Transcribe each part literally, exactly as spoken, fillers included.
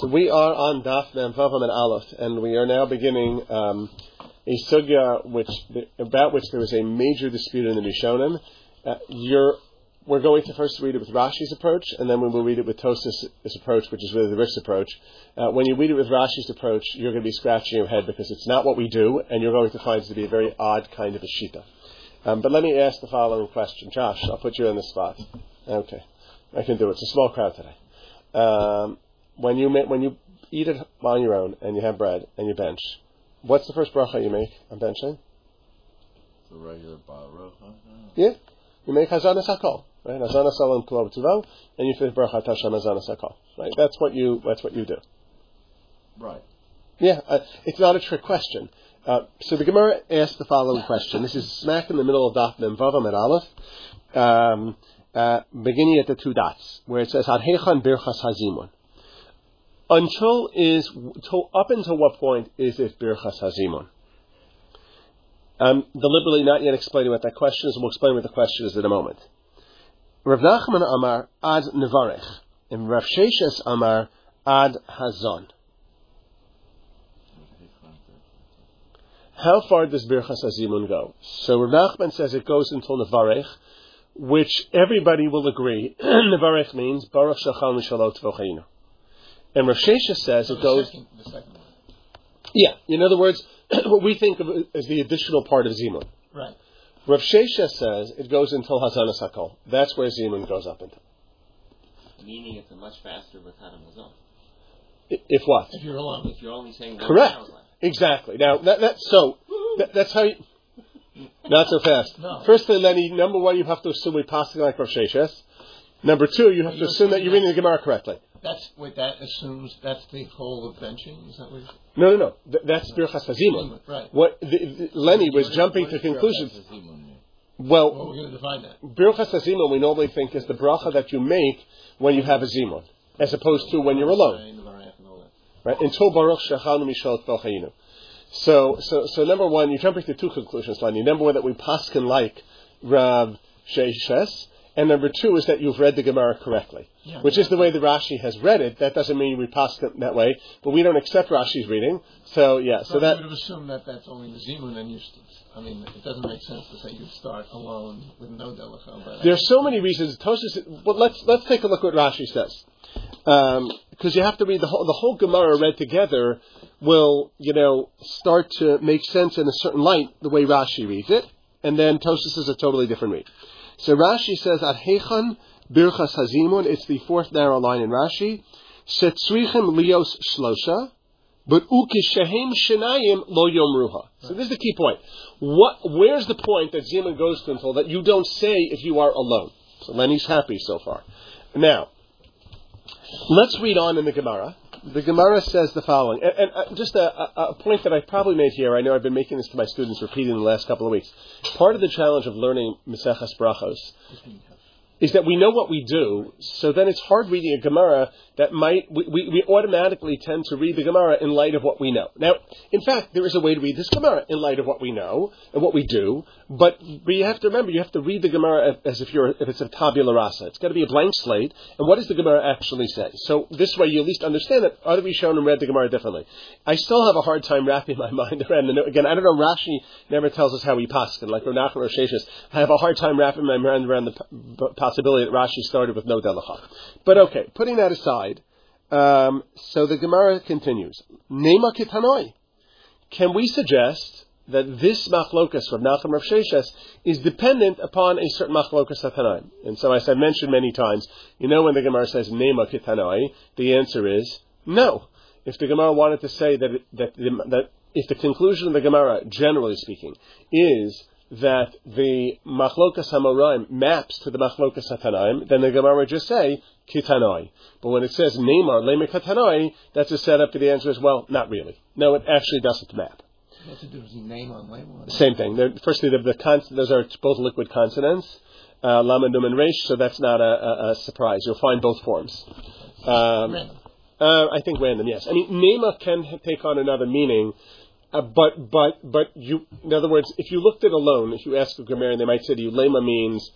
So we are on Daf Mem Vavam and Aleph, and we are now beginning um, a sugya which about which there is a major dispute in the Rishonim. Uh, you're, we're going to first read it with Rashi's approach, and then we will read it with Tosafos' approach, which is really the Rish's approach. Uh, when you read it with Rashi's approach, you're going to be scratching your head because it's not what we do, and you're going to find it to be a very odd kind of a shita. Um, but let me ask the following question. Josh, I'll put you on the spot. Okay. I can do it. It's a small crowd today. Um, when you make, when you eat it on your own and you have bread and you bench, what's the first bracha you make on benching? The regular bracha. Yeah, you make hazanas hakol, right? Hazanas salam kol b'tuvo, and you finish bracha Hashem hazanas hakol, right? That's what you that's what you do. Right. Yeah, uh, it's not a trick question. Uh, so the Gemara asked the following question. This is smack in the middle of Daf Mem Vavam at Aleph. Um, Uh, beginning at the two dots, where it says Adhechan Birchas Hazimun. Until is to, up until what point is it Birchas Hazimun? I'm deliberately not yet explaining what that question is, and we'll explain what the question is in a moment. Rav Nachman Amar Ad Nevarech, and Rav Sheshes Amar Ad Hazon. How far does Birchas Hazimun go? So Rav Nachman says it goes until Nevarech, which everybody will agree, Nevarech means Baruch Shachal Mishalot V'Chainu. And Rav Sheshes says so it goes... Second, the second one. Yeah, in other words, what we think of as the additional part of Zimun. Right. Rav Sheshes says it goes until Hazanas HaKol. That's where Zimun goes up until. Meaning it's a much faster B'Chadam Hazon. If what? If you're alone. If you're only saying... Correct. Exactly. Now, that, that, so, that, that's how you... Not so fast. No. Firstly, Lenny, number one, you have to assume we pass like Rav Sheshes. Number two, you have to assume that you're reading the Gemara correctly. That's wait. That assumes that's the whole of benching. Is that what? No, no, no. Th- that's Birchas Hazimun. Right. What the, the, Lenny was what jumping is, to what conclusions. Well, Well, we're going to define that. Birchas Hazimun we normally think is the bracha that you make when you have a zimun, as opposed to when you're alone. Right? Until Baruch Shechanu Mishalot V'Chainu. So, so, so number one, you're jumping to two conclusions, Lenny. Number one, that we paskin like Rav Sheshes, and number two is that you've read the Gemara correctly, yeah, which yeah. is the way the Rashi has read it. That doesn't mean we paskin that way, but we don't accept Rashi's reading. So, yeah, so, so that... you would have assumed that that's only the Zimun, and you st- I mean, it doesn't make sense to say you start alone with no Delachal. There are so many reasons. Tosafos, well, let's, let's take a look at what Rashi says. Because um, you have to read the whole, the whole Gemara read together will, you know, start to make sense in a certain light, the way Rashi reads it, and then Tosafos is a totally different read. So Rashi says, Adhechan Birchas Hazimun, it's the fourth narrow line in Rashi, Setzrichem Lios Shlosha, but Ukishehem Shenayim Lo Yomruha. So this is the key point. What, where's the point that Zimun goes to until that you don't say if you are alone? So Lenny's happy so far. Now, let's read on in the Gemara. The Gemara says the following, and, and uh, just a, a, a point that I probably made here. I know I've been making this to my students repeatedly in the last couple of weeks. Part of the challenge of learning Maseches Brachos is that we know what we do, so then it's hard reading a Gemara that might, we, we, we automatically tend to read the Gemara in light of what we know. Now, in fact, there is a way to read this Gemara in light of what we know and what we do, but you have to remember, you have to read the Gemara as if you're, if it's a tabula rasa. It's got to be a blank slate, and what does the Gemara actually say? So this way you at least understand that other Rishonim read the Gemara differently. I still have a hard time wrapping my mind around the, again, I don't know, Rashi never tells us how he paskin, like Rav Nachman or Sheshes. I have a hard time wrapping my mind around the p- possibility that Rashi started with no delacha. But okay, putting that aside, um, so the Gemara continues. Nema kitanoi. Can we suggest that this machlokas of Nachman Rav Sheshes is dependent upon a certain machlokas hatanaim? And so, as I mentioned many times, you know when the Gemara says Nema kitanoi, the answer is no. If the Gemara wanted to say that it, that that if the conclusion of the Gemara, generally speaking, is that the machlokas hamoraim maps to the machlokas hatanaim, then the Gemara would just say kitanoi. But when it says neimar leme kitanoi, that's a setup to the answer as well. Not really. No, it actually doesn't map. What's the difference between name on label? Same thing. They're, firstly, the, the cons- those are both liquid consonants, uh, lama, num, and resh. So that's not a, a, a surprise. You'll find both forms. Um, random. Uh, I think random. Yes. I mean, nema can take on another meaning. Uh, but but but you, in other words, if you looked at alone, if you ask a grammarian, they might say to you, lema means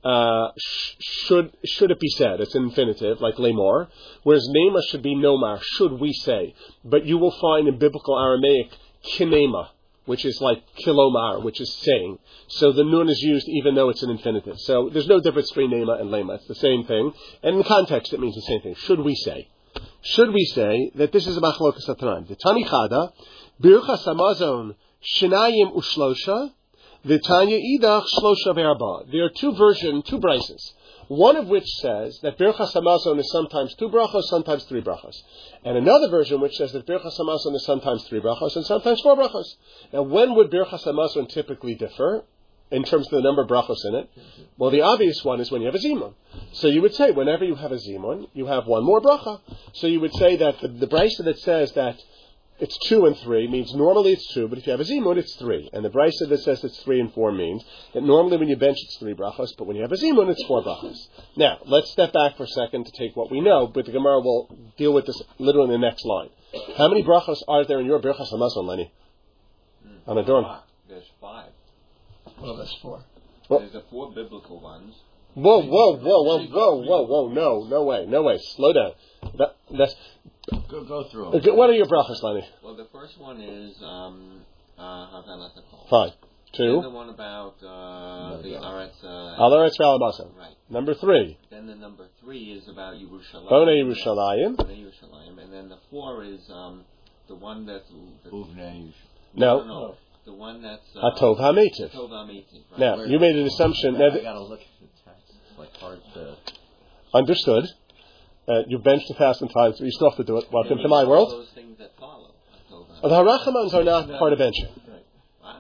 uh, sh- should should it be said? It's an infinitive, like lemor. Whereas nema should be nomar, should we say. But you will find in biblical Aramaic kinema, which is like kilomar, which is saying. So the nun is used even though it's an infinitive. So there's no difference between nema and lema. It's the same thing. And in context, it means the same thing. Should we say? Should we say that this is a machlokas atanaim? The Tani Chada, Birchas Hamazon, Shenayim Ushlosha, the Tanya Idach Shlosha Ve'arba. There are two versions, two brises. One of which says that Birchas Hamazon is sometimes two brachos, sometimes three brachos. And another version which says that Birchas Hamazon is sometimes three brachos and sometimes four brachos. Now, when would Birchas Hamazon typically differ in terms of the number of brachos in it? Well, the obvious one is when you have a zimun. So you would say whenever you have a zimun, you have one more bracha. So you would say that the, the brisa that says that it's two and three means normally it's two, but if you have a zimun, it's three. And the brisa that says it's three and four means that normally when you bench it's three brachos, but when you have a zimun, it's four brachos. Now, let's step back for a second to take what we know, but the Gemara will deal with this literally in the next line. How many brachos are there in your Birchas Hamazon, Lenny? Mm. On a dorm? There's five. Well, that's four. Well, There's the four biblical ones. Whoa, whoa, whoa, whoa, whoa, whoa, whoa, no, no way, no way, slow down. That, that's, Go, go through okay, them. what are your brachos, Lenny? Well, the first one is um, uh, Havelat HaKol. Fine. Then the Two. one about uh, the Aretz. Uh, Al Eretz Ve'al right. Number three. Then the number three is about Yerushalayim. Bona Yerushalayim. Bona Yerushalayim. And then the four is um, the one that's... that's Uvnei no, No. no, no. The one that's... Uh, Hatov HaMeitiv. Hatov HaMeitiv. Right. Now, you made an assumption. Now, I th- gotta look at the text. It's like hard to... understood. Uh, you've benched a thousand times, but you still have to do it. Welcome And to then my all world. those things that follow. Hatov The Harachamans are not part of benching. Right. Wow.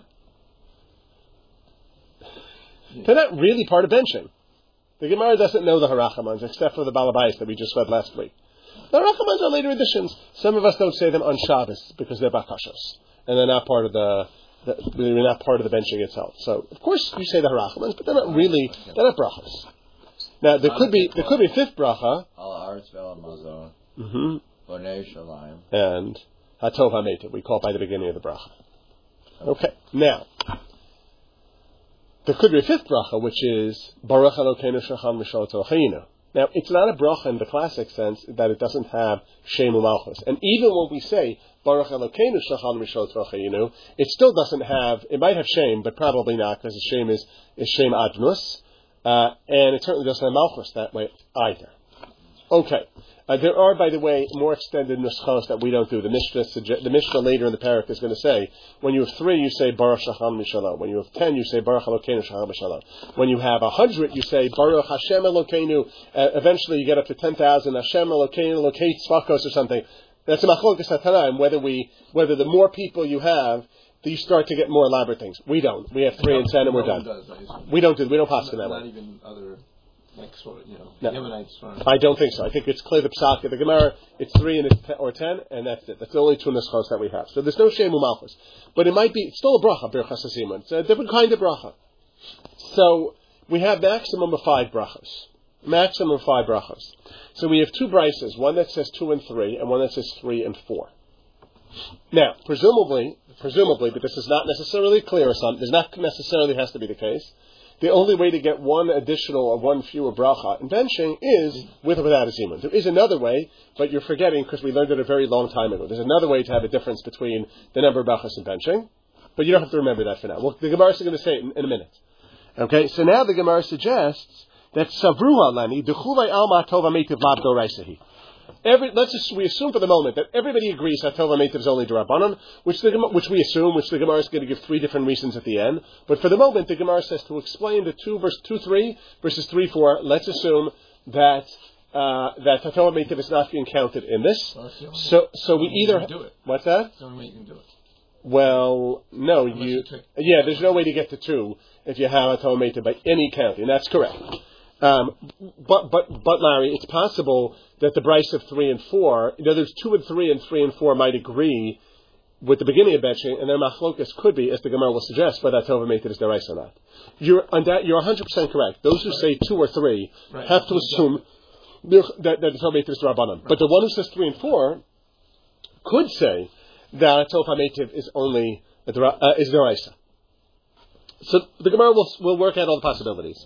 They're not really part of benching. The Gemara doesn't know the Harachamans, except for the Balabais that we just read last week. The Harachamans are later additions. Some of us don't say them on Shabbos because they're bakashos, and they're not part of the, the they're not part of the benching itself. So, of course, you say the Harachamans, but they're not really they're not brachas. Now, there could be there could be a fifth bracha. Al Aretz Ve'al Mazon. Mm-hmm. Bona Yerushalayim. And Hatov HaMeitiv, we call it by the beginning of the bracha. Okay, now, there could be a fifth bracha, which is Baruch Elokeinu Shechan V'Shol Tzolchayinu. Now, it's not a bracha in the classic sense that it doesn't have Shem U'Malchus. And even when we say Baruch Elokeinu Shechan V'Shol Tzolchayinu, it still doesn't have, it might have Shem, but probably not, because the Shem is, is Shem Adnus. Uh, and it certainly doesn't have Malchus that way either. Okay. Uh, there are, by the way, more extended nuschos that we don't do. The Mishnah, suge- the Mishnah later in the parak is going to say, when you have three, you say Baruch Shacham Mishalom. When you have ten, you say Baruch Elokeinu Shacham Mishalom. When you have a hundred, you say Baruch Hashem Elokeinu. Uh, eventually, you get up to ten thousand. Hashem Elokeinu Elokei Tzvakos or something. That's a machlokas hatanaim. Whether we, whether the more people you have, you start to get more elaborate things. We don't. We have three and ten, and we're done. Does, I assume. We don't do. We don't pass it Not, that not way. even other, like, sort of, you know, No. Yemenites. Or, I don't think so. I think it's clear the psak of the Gemara. It's three and it's ten, or ten, and that's it. That's the only two nuschos that we have. So there's no shemu malchus, but it might be. It's still a bracha, birchas hasimun. It's a different kind of bracha. So we have maximum of five brachos. Maximum of five brachos. So we have two brises, one that says two and three, and one that says three and four. Now, presumably, presumably, but this is not necessarily clear or something, this not necessarily has to be the case. The only way to get one additional or one fewer bracha in benching is with or without a zimun. There is another way, but you're forgetting because we learned it a very long time ago. There's another way to have a difference between the number of brachas and benching, but you don't have to remember that for now. Well, the Gemara is going to say it in, in a minute. Okay, so now the Gemara suggests that savruha lani dechulei alma tova meitiv lab doraisahi. Every, let's just, we assume for the moment that everybody agrees that Tova Meitiv is only D'Rabbanan, which the which we assume, which the Gemara is going to give three different reasons at the end. But for the moment, the Gemara says to explain the two verse two three versus three four. Let's assume that uh, that Tova Meitiv is not being counted in this. Well, So so we either you can do it. What's that? That's the only way you can do it. Well, no, Unless you you take- yeah. There's no way to get to two if you have a Tova Meitiv by any counting. That's correct. Um, but, but, but Larry, it's possible that the Bryce of three and four, in other words, two and three and three and four might agree with the beginning of benching, and their machlokas could be, as the Gemara will suggest, whether that Tova Meitiv is Deraisa or not. You're, on that, you're one hundred percent correct. Those who say two or three Right. have to assume that, that the Tova Meitiv is Rabbanan. Right. But the one who says three and four could say that Tova Meitiv is only, uh, is Deraisa. So the Gemara will, will work out all the possibilities.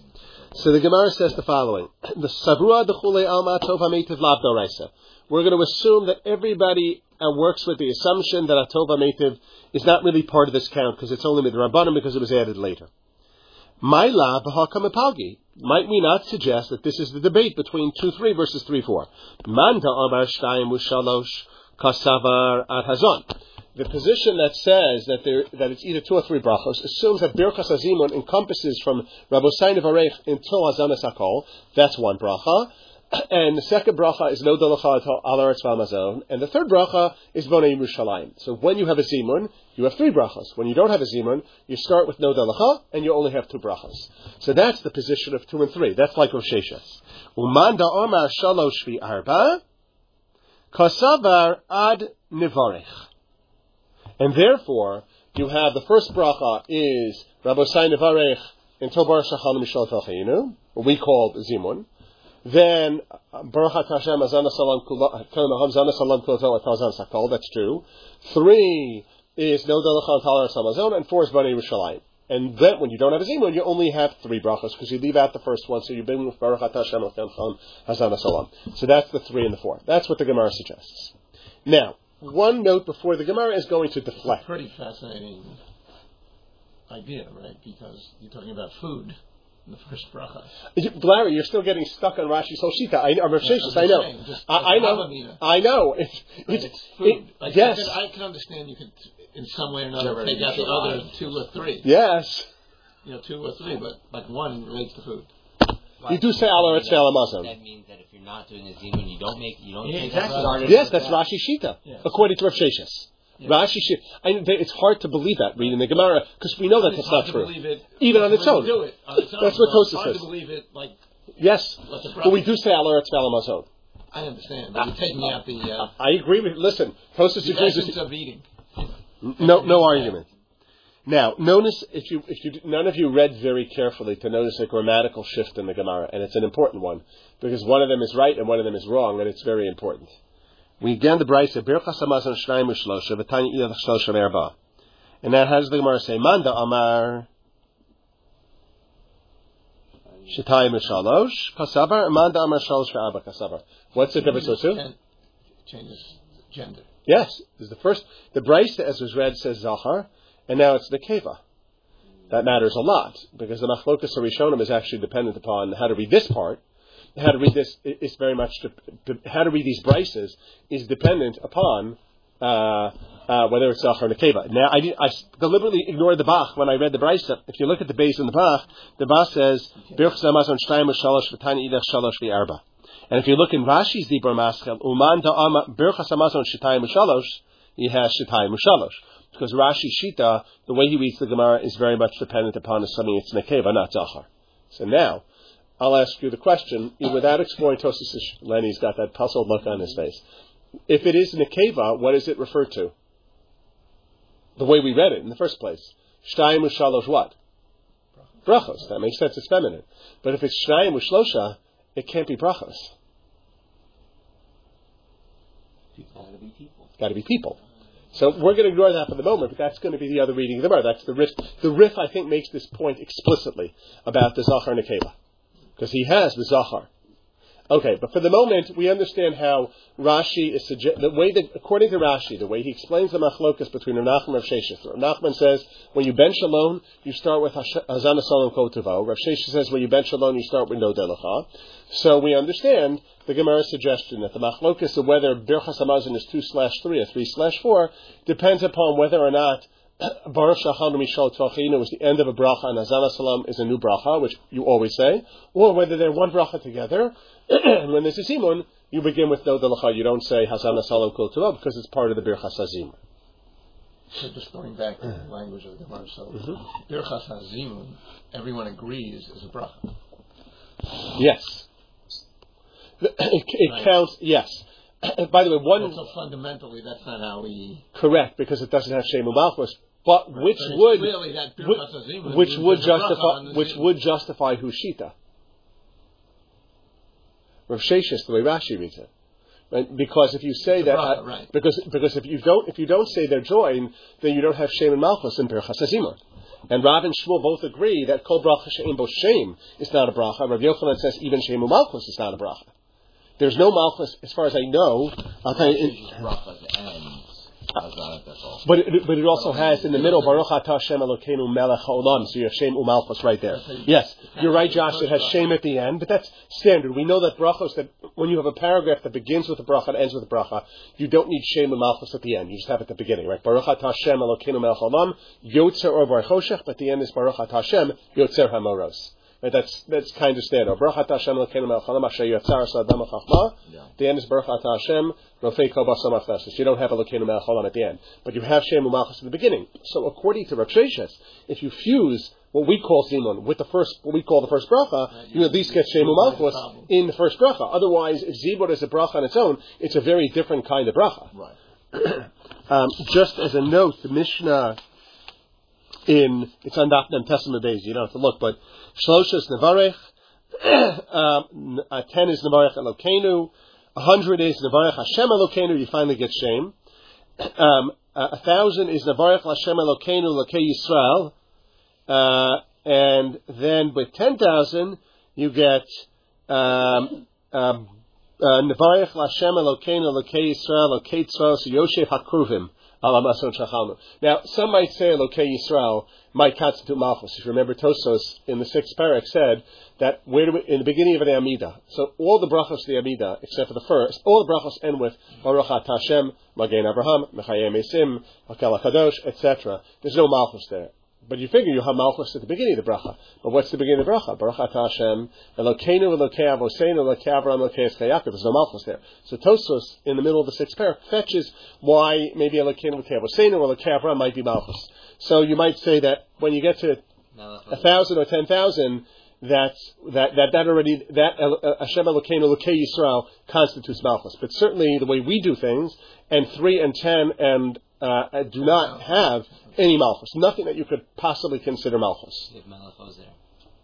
So the Gemara says the following: the Savua Dechule Alma Tov HaMeitiv Lav Doraisa. We're going to assume that everybody uh, works with the assumption that a Tov HaMeitiv is not really part of this count because it's only Midrabanan because it was added later. Maila b'hakam epalgi. Might we not suggest that this is the debate between two three versus three four? Manda amar shtayim u'shalosh kasavar ad hazon. The position that says that there that it's either two or three brachos assumes that Birchas Hazimun encompasses from Rabosai Nevarech until Hazanas Hakol. That's one bracha. And the second bracha is no dalacha al aretz v'amazon, and the third bracha is bonei Yerushalayim. So when you have a zimun, you have three brachas. When you don't have a zimun, you start with no dalacha, and you only have two brachas. So that's the position of two and three. That's like Rosh Hashanah. Uman da'omar shalosh v'arba kasavar ad nivarech. And therefore, you have the first bracha is Rabosai Nevarech until Baruch Shachan Mishal Telcheinu, what we call zimun. Then Baruch Hashem Azana Salam Kula Zana Salam Kula Tazan Sakal. That's two. Three is No Delachan Talar Samazon, and four is Bnei Yerushalayim. And then when you don't have a zimun, you only have three brachas because you leave out the first one, so you begin with Baruch Hashem Azana Salam. So that's the three and the four. That's what the Gemara suggests. Now, one note before the Gemara is going to deflect. Pretty fascinating idea, right? Because you're talking about food. The first bracha. Larry, you're still getting stuck on Rashi's whole shita. I, or Rashishis, I know. Saying, just, I, I know. I know. It's, right, it's, it's food. it, like, yes. I can, I can understand you could, in some way or another, take out the other two or three. Yes. You know, two or three, but like one relates to food. But you do say Ala Eretz Ve'Alamazon. That means that if you're not doing a zimun, you don't make, you don't Yeah, take exactly. out Yes, that's Rashi shita, yes. according to Rav Sheshis. Yeah. Rashi shita. I, it's hard to believe that reading the Gemara because we know that that's not true. It, Even on its own. Do it on its own. That's what Tosafos says. It's hard to believe it, like. Yes, but we do say Ala Eretz Ve'Alamazon. I understand, but you're taking out the. Uh, I agree with. Listen, Tosafos the agrees essence with. of eating. No, no argument. Now, notice if you, if you, none of you read very carefully to notice a grammatical shift in the Gemara, and it's an important one because one of them is right and one of them is wrong, and it's very important. We again the Brisa Birchas Hamazon Shnayim Ushlosha V'Tanya Yidach Shlosha Merba, and now how does the Gemara say? Manda Amar Shetayim Ushalosh Kasavar, Manda Amar Shalosh Ve'Arba Kasavar. What's the difference of two? Changes gender. Yes, this is the first. The Brisa, as was read, says Zachar. And now it's Nekeva. That matters a lot, because the Machlokas Harishonim is actually dependent upon how to read this part. How to read this is very much, de- de- how to read these brises is dependent upon uh, uh, whether it's Zachar or Nekeva. Now, I, I deliberately ignored the Bach when I read the brisa. If you look at the base in the Bach, the Bach says, Birch Zamazon Shtayim Shalosh V'Tanya Idach Shalosh V'Arba. And if you look in Rashi's Dibur Maschel, Uman Da'ama Birch Zamazon Shtayim Shalosh, he has Shtayim Shalosh. Because Rashi Shita, the way he reads the Gemara is very much dependent upon assuming it's Nekeva, not Zachar. So now, I'll ask you the question, without exploring Tosas. Lenny's got that puzzled look on his face. If it is Nekeva, what is it referred to? The way we read it in the first place. Shtayim Ushalosh what? Brachos. That makes sense, it's feminine. But if it's Shtayim Ushlosha, it can't be brachos. It's got to be people. It's got to be people. So we're going to ignore that for the moment, but that's going to be the other reading of the Gemara. That's the riff. The riff, I think, makes this point explicitly about the Zachar Nekeva. Because he has the Zachar. Okay, but for the moment, we understand how Rashi is suggest- the way that, according to Rashi, the way he explains the machlokas between Rav Nachman and Rav Sheshis. Rav Nachman says, when you bench alone, you start with Hazana Salam Kol Tuvo. Rav Sheshis says, when you bench alone, you start with No Delacha. So we understand the Gemara's suggestion that the machlokas of whether Birchas Hamazon is two slash three or three slash four depends upon whether or not Baruch Shachanu Mishal Tvachinu is the end of a bracha and Hazana Salam is a new bracha, which you always say, or whether they're one bracha together. And when there's a zimun, you begin with no delacha. You don't say Hazana Salam Kol Tuva because it's part of the Birchas Hazimun. So just going back to the language of the Gemara, so mm-hmm. Birchas Hazimun, everyone agrees is a bracha. Yes. It, it right. counts, yes. By the way, one... So fundamentally, that's not how we... Correct, because it doesn't have Shem U'Malchus. But right. which but would... That which, which would justify which would justify Hushita. Rav Sheshis, the way Rashi reads it. Right? Because if you say that... Bracha, right. Because because if you don't if you don't say they're joined, then you don't have Shem and Malchus in Birchas Hazimun. And Rav and Shmuel both agree that Kol Bracha She'en Bo Shem is not a bracha. Rav Yochanan says even Shem U'Malchus is not a bracha. There's no Malchus, as far as I know. I'll tell you. In, Bracha ends. But it, but it also has in the middle Baruch Atah Hashem Elokeinu Melech Haolam, so you have Shem U'Malchus right there. Yes, you're right, Josh. It has Shem at the end, but that's standard. We know that brachos, that when you have a paragraph that begins with a bracha and ends with a bracha, you don't need Shem U'Malchus at the end. You just have it at the beginning, right? Baruch Atah Hashem Elokeinu Melech Haolam Yotzer Or Bar Choshech, but the end is Baruch Atah Hashem Yotzer Hamoros. Right, that's that's kind of standard. Baruch Atah Hashem Elokeinu Melech Haolam Asher Yotzar Sadam Chachma. The end is Baruch Atah Hashem Rofei Kol Basar Machneses. You don't have Elokeinu Melech Haolam at the end, but you have Shem U'Malchus at the beginning. So according to Rav Sheshes, if you fuse what we call Zimun with the first, what we call the first bracha, you at least get Shem U'Malchus in the first bracha. Otherwise, if Zibur is a bracha on its own, it's a very different kind of bracha. Right. um, just as a note, the Mishnah in it's on Daf Mem Testament days. You don't have to look, but Shlosh is Nevarech, um, uh, ten is Nevarech Elokeinu, a hundred is Nevarech Hashem Elokeinu. You finally get Shem. Um, uh, a thousand is Nevarech Hashem Elokeinu Lokei Yisrael, uh, and then with ten thousand you get um, um, uh, Nevarech Hashem Elokeinu Lokei Yisrael Lokei Tzros Yoshev Hakruvim. Now, some might say Elokei Yisrael might constitute Malchus. If you remember, Tosos in the sixth parak said that where do we, in the beginning of the Amidah, so all the brachos of the Amidah, except for the first, all the brachos end with Baruch Atah Hashem, Magen Abraham, Mechayim Esim, Hakel HaKadosh, et cetera. There's no Malchus there. But you figure you have Malchus at the beginning of the bracha. But what's the beginning of the bracha? Baruch Atah Hashem, Elokeinu, Elokei Avoseinu, Elokei Avraham, Elokei Yitzchak Yaakov. There's no Malchus there. So Tosos, in the middle of the sixth parak, fetches why maybe Elokeinu, Elokei Avoseinu, or Elokei Avraham might be Malchus. So you might say that when you get to a thousand or ten thousand, that's, that, that, that already, that Hashem Elokeinu, Elokei Yisrael constitutes Malchus. But certainly the way we do things, and three and ten and Uh, do not have any Malchus. Nothing that you could possibly consider Malchus. Malchus there.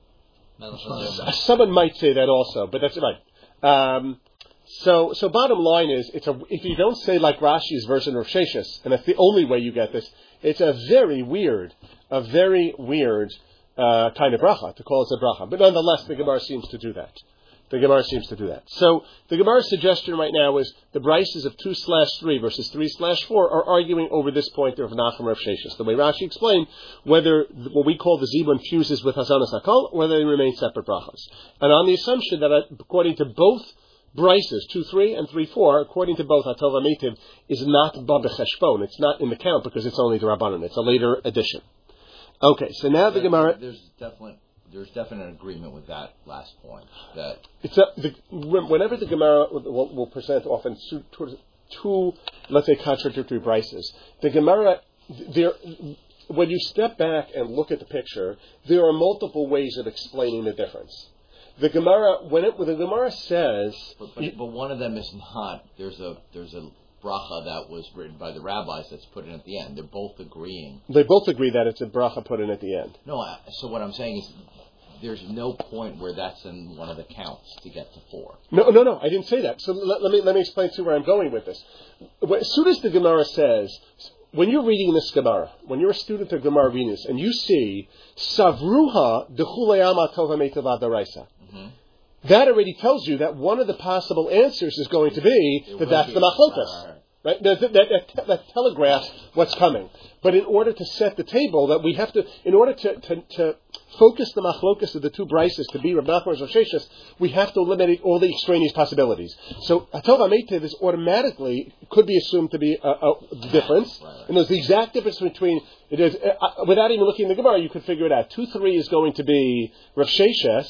Malchus there. Someone might say that also, but that's right. Um, so, so bottom line is, it's a, if you don't say like Rashi's version of Sheshes, and that's the only way you get this, it's a very weird, a very weird uh, kind of bracha to call it a bracha. But nonetheless, the Gemara seems to do that. The Gemara seems to do that. So the Gemara's suggestion right now is the brises of two slash three versus three slash four are arguing over this point of Nachum Rav Sheshes. The way Rashi explained, whether what we call the Zibun fuses with Hazanas Hakol, or whether they remain separate brachas. And on the assumption that according to both brises, two three and three four, according to both Hatov HaMeitiv, is not Ba B'Cheshbon. It's not in the count because it's only the Rabbanan. It's a later addition. Okay, so now the Gemara... There's definitely... There's definite agreement with that last point. That it's a, the, whenever the Gemara will, will present often two, two, two, let's say, contradictory brises, the Gemara, there, when you step back and look at the picture, there are multiple ways of explaining the difference. The Gemara, when, it, when the Gemara says, but, but, but one of them is not. There's a there's a bracha that was written by the rabbis that's put in at the end. They're both agreeing. They both agree that it's a bracha put in at the end. No, I, so what I'm saying is, there's no point where that's in one of the counts to get to four. No, no, no. I didn't say that. So let, let me let me explain to you where I'm going with this. As soon as the Gemara says, when you're reading this Gemara, when you're a student of Gemara reading this, and you see Savruha dechulayama tova meitavad daraisa, that already tells you that one of the possible answers is going to be It that will that's be. the machlokas. Right? That, that, that, that telegraphs what's coming. But in order to set the table, that we have to, in order to, to, to focus the machlokas of the two brises to be Rav Nachman or Sheshes, we have to eliminate all the extraneous possibilities. So Hatov HaMeitiv is automatically, could be assumed to be a, a difference. Right. And there's the exact difference between, it is, uh, without even looking at the Gemara, you could figure it out. two three is going to be Rav Sheshes,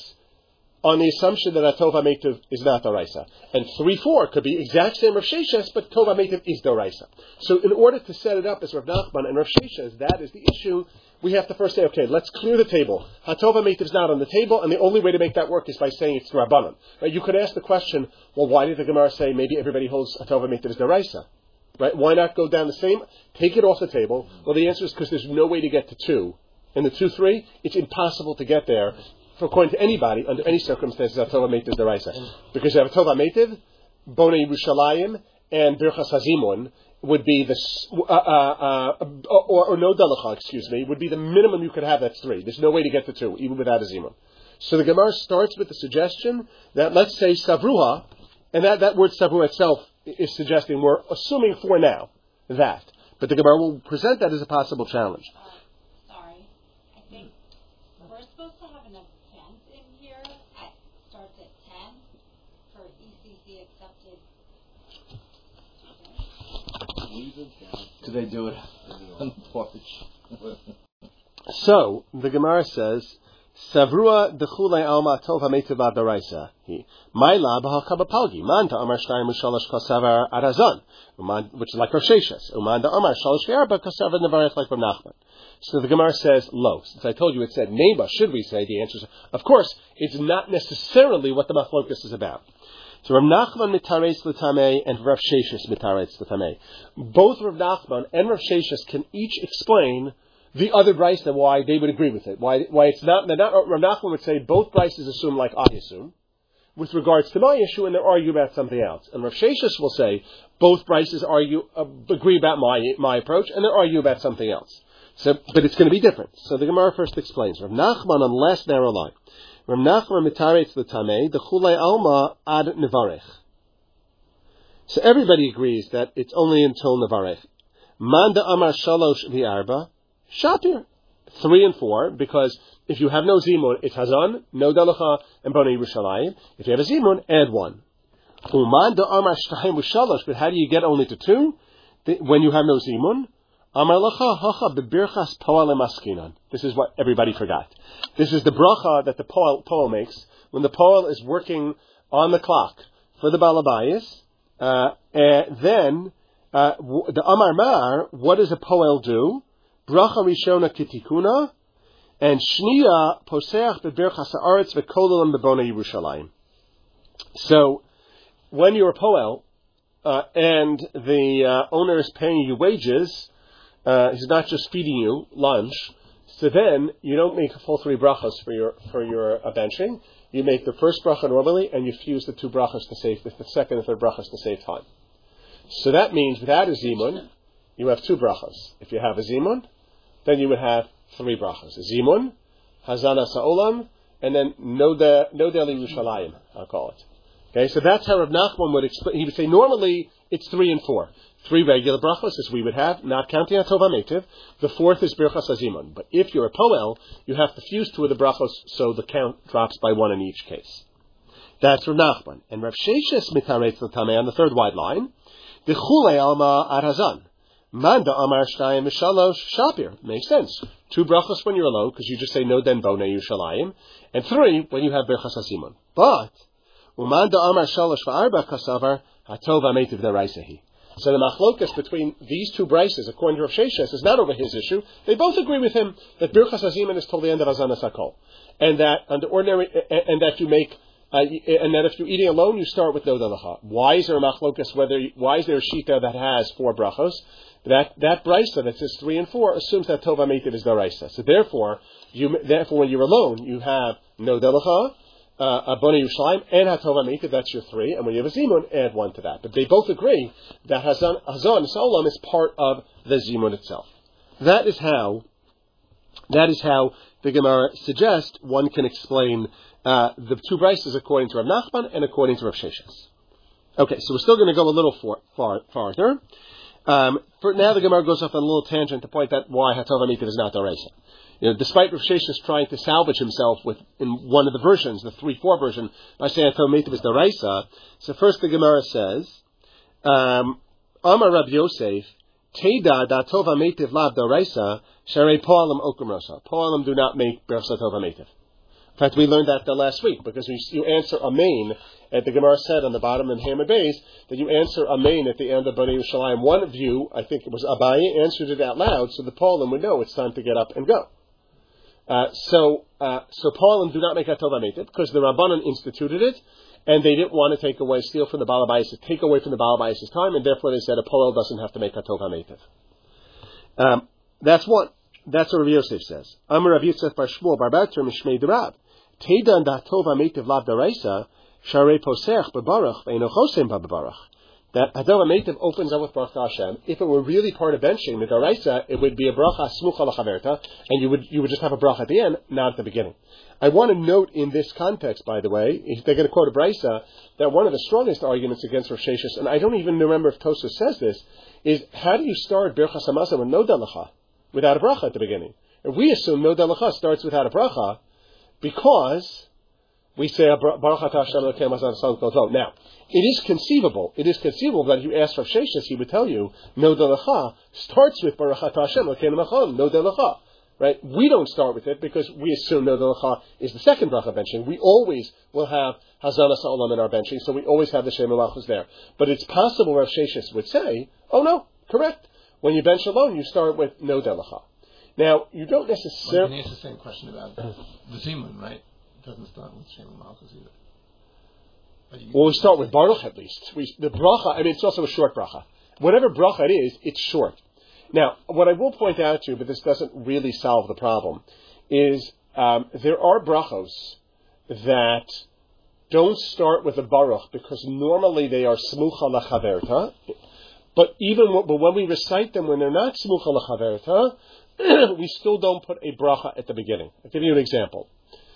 on the assumption that Hatov HaMeitiv is not Doraisa. And three four could be exact same Rav Sheshes, but Tov HaMeitiv is Doraisa. So in order to set it up as Rav Nachman and Rav Sheshes, that is the issue, we have to first say, okay, let's clear the table. Hatov HaMeitiv is not on the table, and the only way to make that work is by saying it's Rabbanan. Right? You could ask the question, well, why did the Gemara say maybe everybody holds Hatov HaMeitiv is Doraisa? Right? Why not go down the same, take it off the table? Well, the answer is because there's no way to get to two. In the two three, it's impossible to get there. For according to anybody, under any circumstances, Hatov HaMeitiv is Doraisa. Because you have Hatov HaMeitiv, Bonei Yerushalayim, and Birchas Hazimun would be the, uh, uh, uh, or, or no Dalacha, excuse me, would be the minimum you could have. That's three. There's no way to get to two, even without a Zimun. So the Gemara starts with the suggestion that, let's say, Savruha, and that, that word Savruha itself is suggesting, we're assuming for now, that. But the Gemara will present that as a possible challenge. Uh, sorry. I think we're supposed to have an event in here at starts at ten for E C C accepted. Do they do it on the porch? So, the Gemara says, Savrua dechulei alma tov hametiva daraisa. Maila b'halcha b'palgi. Manta amar shtayim u'shalosh kasavar arazan. Which is like Rav Sheshes. Umanda amar shalosh v'arba kasavar nevarech like Rav Nachman. So the Gemara says, lo. Since I told you it said neighbor, should we say? The answer is, of course, it's not necessarily what the machlokus is about. So Rav Nachman mitaretz l'tamei and Rav Sheshes mitaretz l'tamei. Both Rav Nachman and Rav Sheshes can each explain the other brisa why they would agree with it. Why why it's not, not Rav Nachman would say both brises assume like I assume with regards to my issue, and they argue about something else. And Rav Sheshes will say both brises argue uh, agree about my my approach, and they argue about something else. So, but it's going to be different. So the Gemara first explains Rav Nachman on less narrow line. Rav Nachman mitaretz l'tamei dechulei alma ad nevarech. So everybody agrees that it's only until nevarech. Manda amar shalosh v'arba shapir, three and four, because if you have no zimun, it's hazan, no dalacha, and bnei Yerushalayim. If you have a zimun, add one. Umanda amar shtayim v'shalosh, but how do you get only to two when you have no zimun? Amar lacha hacha bebirchas poal emaskinan. This is what everybody forgot. This is the bracha that the poal, poal makes when the poal is working on the clock for the balabayas. Uh, and then uh, the amar mar, what does a poal do? Bracha rishona kitikuna, and shniya poseach bebirchas haaretz v'kololam bebonei Yerushalayim. So, when you're a poel uh, and the uh, owner is paying you wages, uh, he's not just feeding you lunch. So then you don't make a full three brachas for your for your uh, benching. You make the first bracha normally, and you fuse the two brachas to save the second and third brachas to save time. So that means without a zimun, you have two brachas. If you have a zimun, then you would have three brachas. Zimun, Hazana Sa'olam, and then Noda Nodeli Yerushalayim, I'll call it. Okay, so that's how Rav Nachman would explain. He would say normally it's three and four. Three regular brachas as we would have, not counting Atov HaMeitiv. The fourth is Birchas HaZimun. But if you're a Poel, you have to fuse two of the brachos so the count drops by one in each case. That's Rav Nachman. And Rav Sheshes mitaretz l'tamei on the third wide line. D'chulei alma ad hazan. Manda amar shtayim v'shalosh shapir. Makes sense. Two brachos when you're alone, because you just say no den bonei Yerushalayim. And three when you have Birchas HaZimun. But, umanda amar shalosh v'arba kasavar hatov ha'meitiv deraisehi. So the machlokas between these two brises, according to Rav Sheshes, is not over his issue. They both agree with him that Birchas HaZimun is till the end of Hazanas HaKol. And that under ordinary, and that you make, uh, and that if you're eating alone, you start with no dalacha. Why is there a machlokas, whether, why is there a shita that has four brachos? That, that brisa that says three and four assumes that Tov HaMeitiv is daraisa. So therefore, you, therefore when you're alone, you have no dalacha, Uh, Bnei Yerushalayim and Hatov HaMeitiv, that's your three, and when you have a Zimun, add one to that. But they both agree that Hazan, Hazan Sa'olam is part of the Zimun itself. That is how, that is how the Gemara suggests one can explain uh, the two brises according to Rav Nachman and according to Rav Sheshes. Okay, so we're still going to go a little for, far, farther. Um, for now, the Gemara goes off on a little tangent to point out why Hatov HaMeitiv is not daraisa. You know, despite Rav Sheshes trying to salvage himself with in one of the versions, the three four version, by saying Hatov HaMeitiv is daraisa. So first the Gemara says, um, Amar Rab Yosef, Teda da Tov HaMeitiv lav daraisa, sharei po'alim okum rosa. Po'alim do not make Birchas Hatov HaMeitiv. In fact, we learned that the last week, because you, you answer Amen, at the Gemara said on the bottom in Hamad Beis, that you answer Amen at the end of Bnei Yerushalayim. One of you, I think it was Abaye, answered it out loud, so the po'alim would know it's time to get up and go. Uh, so, uh, so Po'alim do not make Hatov HaMeitiv because the Rabbanan instituted it, and they didn't want to take away, steal from the Baal Habayis, take away from the Baal Habayis' time, and therefore they said a Po'el doesn't have to make Hatov HaMeitiv. Um, that's one. That's what Rav Yosef says. Amar Rav Yosef bar Shmuel bar Bater mishmei d'Rab. Teidan da Hatov HaMeitiv lav daraisa, sharei posech bebarach ve'eno chosem b'barach. that Hadava Meitiv opens up with Baruch Hashem. If it were really part of benching, the Daraisa, it would be a bracha smucha lachaverta, and you would you would just have a bracha at the end, not at the beginning. I want to note in this context, by the way, if they're going to quote a Brisa, that one of the strongest arguments against Rosh Hashanah, and I don't even remember if Tosfos says this, is how do you start Birchas Hamazon with no dalacha, without a bracha at the beginning? And we assume no dalacha starts without a bracha because we say Baruch Atah Hashem Elokeinu Mazon Son Kol Tov. Now, it is conceivable. It is conceivable that if you ask Rav Sheshes, he would tell you no dalacha starts with Baruch Atah Hashem Elokeinu Mazon, no dalacha. Right? We don't start with it because we assume no dalacha is the second bracha benching. We always will have Hazana Sa'olam in our benching, so we always have the Shem Malachus there. But it's possible Rav Sheshes would say, "Oh no, correct. When you bench alone, you start with no dalacha." Now, you don't necessarily. Well, you can ask the same question about the Zimun, right? It doesn't start with Shem Malchus either. Well, we start with Baruch at least. We, the bracha, I mean, it's also a short bracha. Whatever bracha it is, it's short. Now, what I will point out to you, but this doesn't really solve the problem, is um, there are brachos that don't start with a Baruch because normally they are smucha lachaverta. But even w- but when we recite them, when they're not smucha lachaverta, we still don't put a bracha at the beginning. I'll give you an example.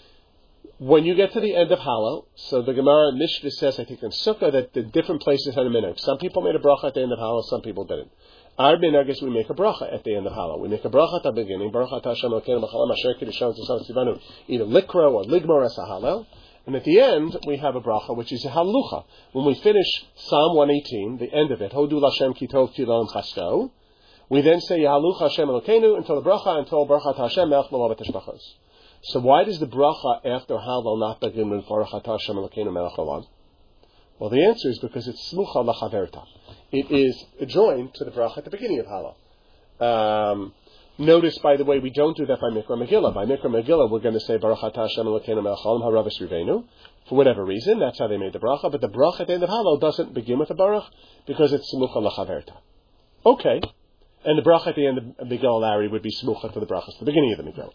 When you get to the end of Hallel, so the Gemara Mishnah says, I think in Sukkah, that the different places had a minhag. Some people made a bracha at the end of Hallel, some people didn't. Our minhag is we make a bracha at the end of Hallel. We make a bracha at the beginning, Baruch Atah Hashem Elokeinu B'chalam Asher Kiddushanu Tzivanu Tzivanu, either likro or ligmor as a Hallel. And at the end, we have a bracha, which is a halucha. When we finish Psalm one eighteen, the end of it, Hodu L'Hashem Ki Tov Tilon Chasto, we then say Yahalucha Hashem Elokeinu until the bracha, until Baruch Atah Hashem Melech Malav Teshbachos. So why does the bracha after Hallel not begin with Baruch Atah Hashem Elokeinu Melech Olam? Well, the answer is because it's smucha lachaverta. It is joined to the bracha at the beginning of Hallel. Um, notice, by the way, we don't do that by Mikra Megillah. By Mikra Megillah, we're going to say Baruch Atah Hashem Elokeinu Melech Olam Haravis Rivenu. For whatever reason, that's how they made the bracha. But the bracha at the end of Hallel doesn't begin with the baruch because it's smucha lachaverta. Okay. And the bracha at the end of Megillah Larry would be smucha to the brachas at the beginning of the Megillah.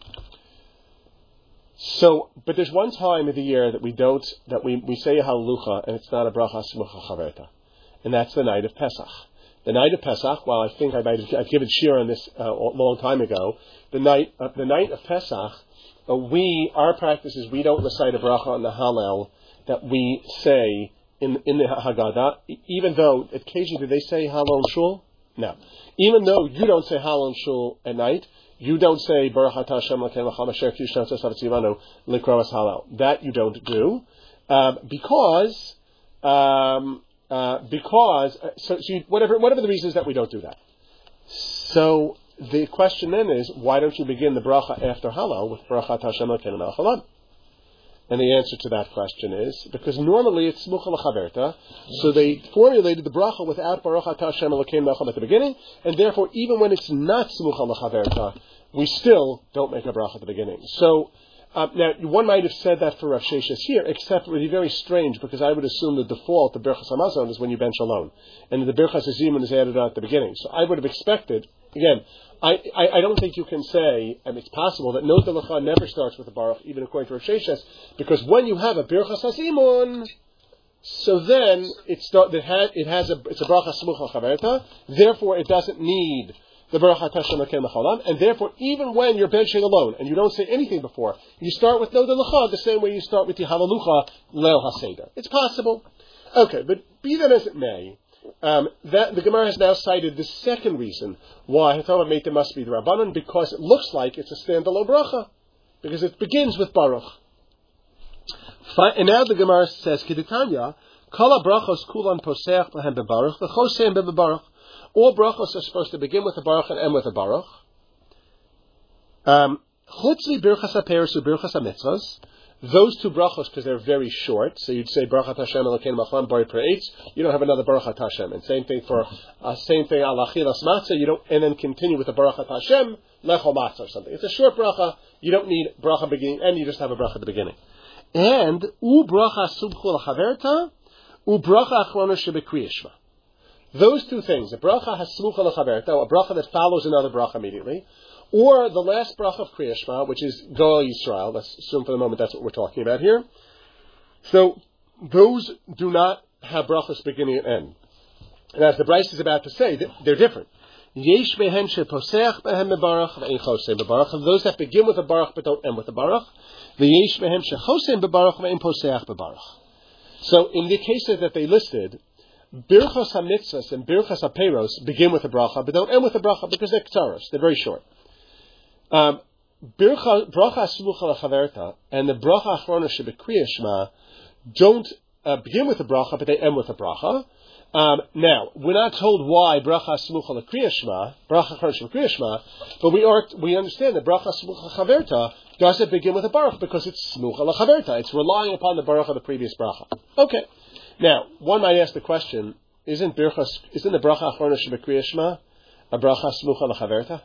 So, but there's one time of the year that we don't, that we, we say a halucha, and it's not a bracha smucha chaverta. And that's the night of Pesach. The night of Pesach, while I think I might have I've given shir on this uh, a long time ago, the night, uh, the night of Pesach, uh, we, our practice is we don't recite a bracha on the Hallel that we say in, in the Haggadah, even though, occasionally, do they say Hallel and Shul? No. Even though you don't say Hallel and Shul at night, you don't say Baruch Atah Hashem Elokeinu B'chalam Asher Kiddushanu Tzivanu Likro as Hallel. That you don't do um, because um, uh, because uh, so, so you, whatever whatever the reason is that we don't do that. So the question then is, why don't you begin the bracha after Hallel with Baruch Atah Hashem Elokeinu Melech Olam? And the answer to that question is because normally it's smucha lachaverta, so they formulated the bracha without Baruch Atah Hashem Elokeinu Melech Olam at the beginning, and therefore even when it's not smucha lachaverta, we still don't make a bracha at the beginning. So uh, now one might have said that for Rav Sheshes here, except it would be very strange because I would assume the default the Birchas Hamazon is when you bench alone, and the Birchas Zimun is added on at the beginning. So I would have expected again. I, I, I don't think you can say, and it's possible that no dalacha never starts with a baruch, even according to Rav Sheshes, because when you have a birchas hazimun, so then it start it has, it has a it's a bracha smucha chaverta. Therefore, it doesn't need the baruch Atah Hashem Elokeinu B'chalam Olam, and therefore, even when you're benching alone and you don't say anything before, you start with no dalacha the same way you start with the halalucha leil haseder. It's possible. Okay, but be that as it may. Um, that the Gemara has now cited the second reason why Hatava Meita must be the Rabbanon, because it looks like it's a standalone bracha, because it begins with Baruch. And now the Gemara says, Keditanya, Kala brachos kulan poseach lahem bebaruch, v'choseim bebaruch. All brachos are supposed to begin with a Baruch and end with a Baruch. Um, Chutzli birchas haperes u'birchas hamitzvos. Those two brachos, because they're very short, so you'd say Baruch Atah Hashem Elokeinu B'chalam Bari Pereitz. You don't have another Baruch Atah Hashem, and same thing for uh, same thing Al Achilas Matzah. You don't, and then continue with the Baruch Atah Hashem Lechol Matzah or something. It's a short bracha. You don't need bracha beginning, and you just have a bracha at the beginning. And u bracha subchul chaverta, u bracha achrona shebekriyishma. Those two things, a bracha has subchul chaverta, a bracha that follows another bracha immediately. Or the last bracha of Kriya Shema, which is Goel Yisrael. Let's assume for the moment that's what we're talking about here. So those do not have brachas beginning and end. And as the Bryce is about to say, they're different. Yesh behen sheposeach behem bebarach ve'ein chosem bebarach. Those that begin with a baruch but don't end with a baruch. Yesh behem shechosem bebarach ve'ein poseach bebarach. So in the cases that they listed, birchos hamitzvos and birchos haperos begin with a bracha but don't end with a bracha because they're ktaros. They're very short. Um, bracha smucha lechaverta and the bracha achrona shebekriya shema don't uh, begin with a bracha but they end with a bracha. Um, now, we're not told why bracha smucha lekriya shema, bracha achrona shebekriya shema, but we are we understand that bracha smucha lechaverta doesn't begin with a baruch because it's smucha lechaverta. It's relying upon the baruch of the previous bracha. Okay. Now, one might ask the question: Isn't birchas, isn't the bracha achrona shebekriya shema a bracha smucha lechaverta?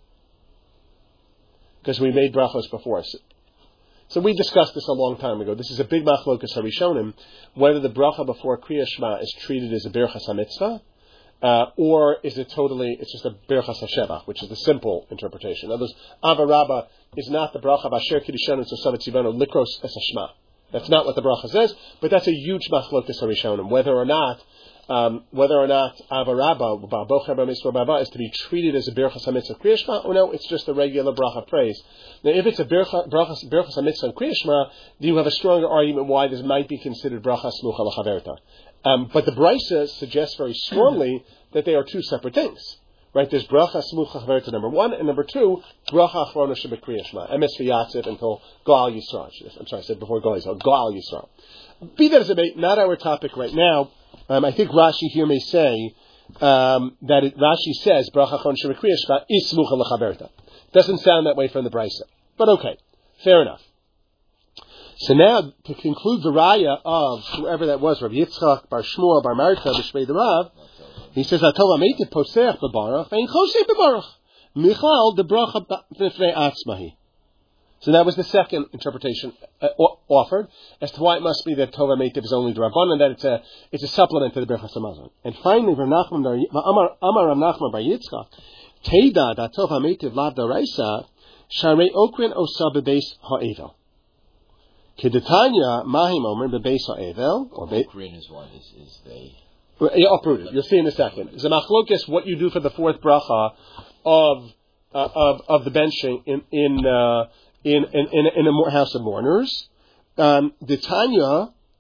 Because we made brachos before. So, so we discussed this a long time ago. This is a big machlokas harishonim, whether the bracha before kriya shema is treated as a birchas hamitzvah, uh, or is it totally, it's just a birchas hashevach, which is the simple interpretation. In other words, Ava Rabba is not the bracha b'asher kiddushanon tzosavet tzivano likros es hashma. That's not what the bracha says, but that's a huge machlokas harishonim, whether or not Um, whether or not Ava Rabba is to be treated as a Birchas HaMitzvah Kriya Shema, or no, it's just a regular bracha praise. Now, if it's a Birchas HaMitzvah and Kriya Shema, do you have a stronger argument why this might be considered Bracha Smucha L'Chaverta? Um, but the Brisa suggests very strongly that they are two separate things. Right? There's Bracha Smucha L'Chaverta, number one, and number two, Bracha Achrona Shebekriya Shema, Emes V'Yatziv until Goal Yisrael. I'm sorry, I said before Goal Yisrael, Goal Yisrael. Be that as it may, not our topic right now. Um, I think Rashi here may say um, that it, Rashi says bracha chon shemekriya shema is smucha lechaverta. Doesn't sound that way from the Brisa, but okay, fair enough. So now to conclude the raya of whoever that was, Rav Yitzchak Bar Shmuel Bar Marta B'Shmei the Rav, he says Atov Ameiti Poseach Bebarach Vein Chosei Bebarach Michal the bracha b'nefnei atzmahi. So that was the second interpretation uh, offered as to why it must be that Tova Meitiv is only D'Rabbanan, and that it's a it's a supplement to the Birchas Hamazon. And finally, Rav Nachman Amar Rav Nachman Bar Yitzchak Teida that Tova Meitiv Lav D'Oraisa Sharei Okrin Osa Bebeis Ha'evel Kedetanya Mahim Omer Bebeis Ha'evel or Okrin is one is is they yeah, uprooted. You'll see in a second. It's a machlokes what you do for the fourth bracha of uh, of of the benching in in. Uh, In in in, in a house of mourners, um, the Tanya,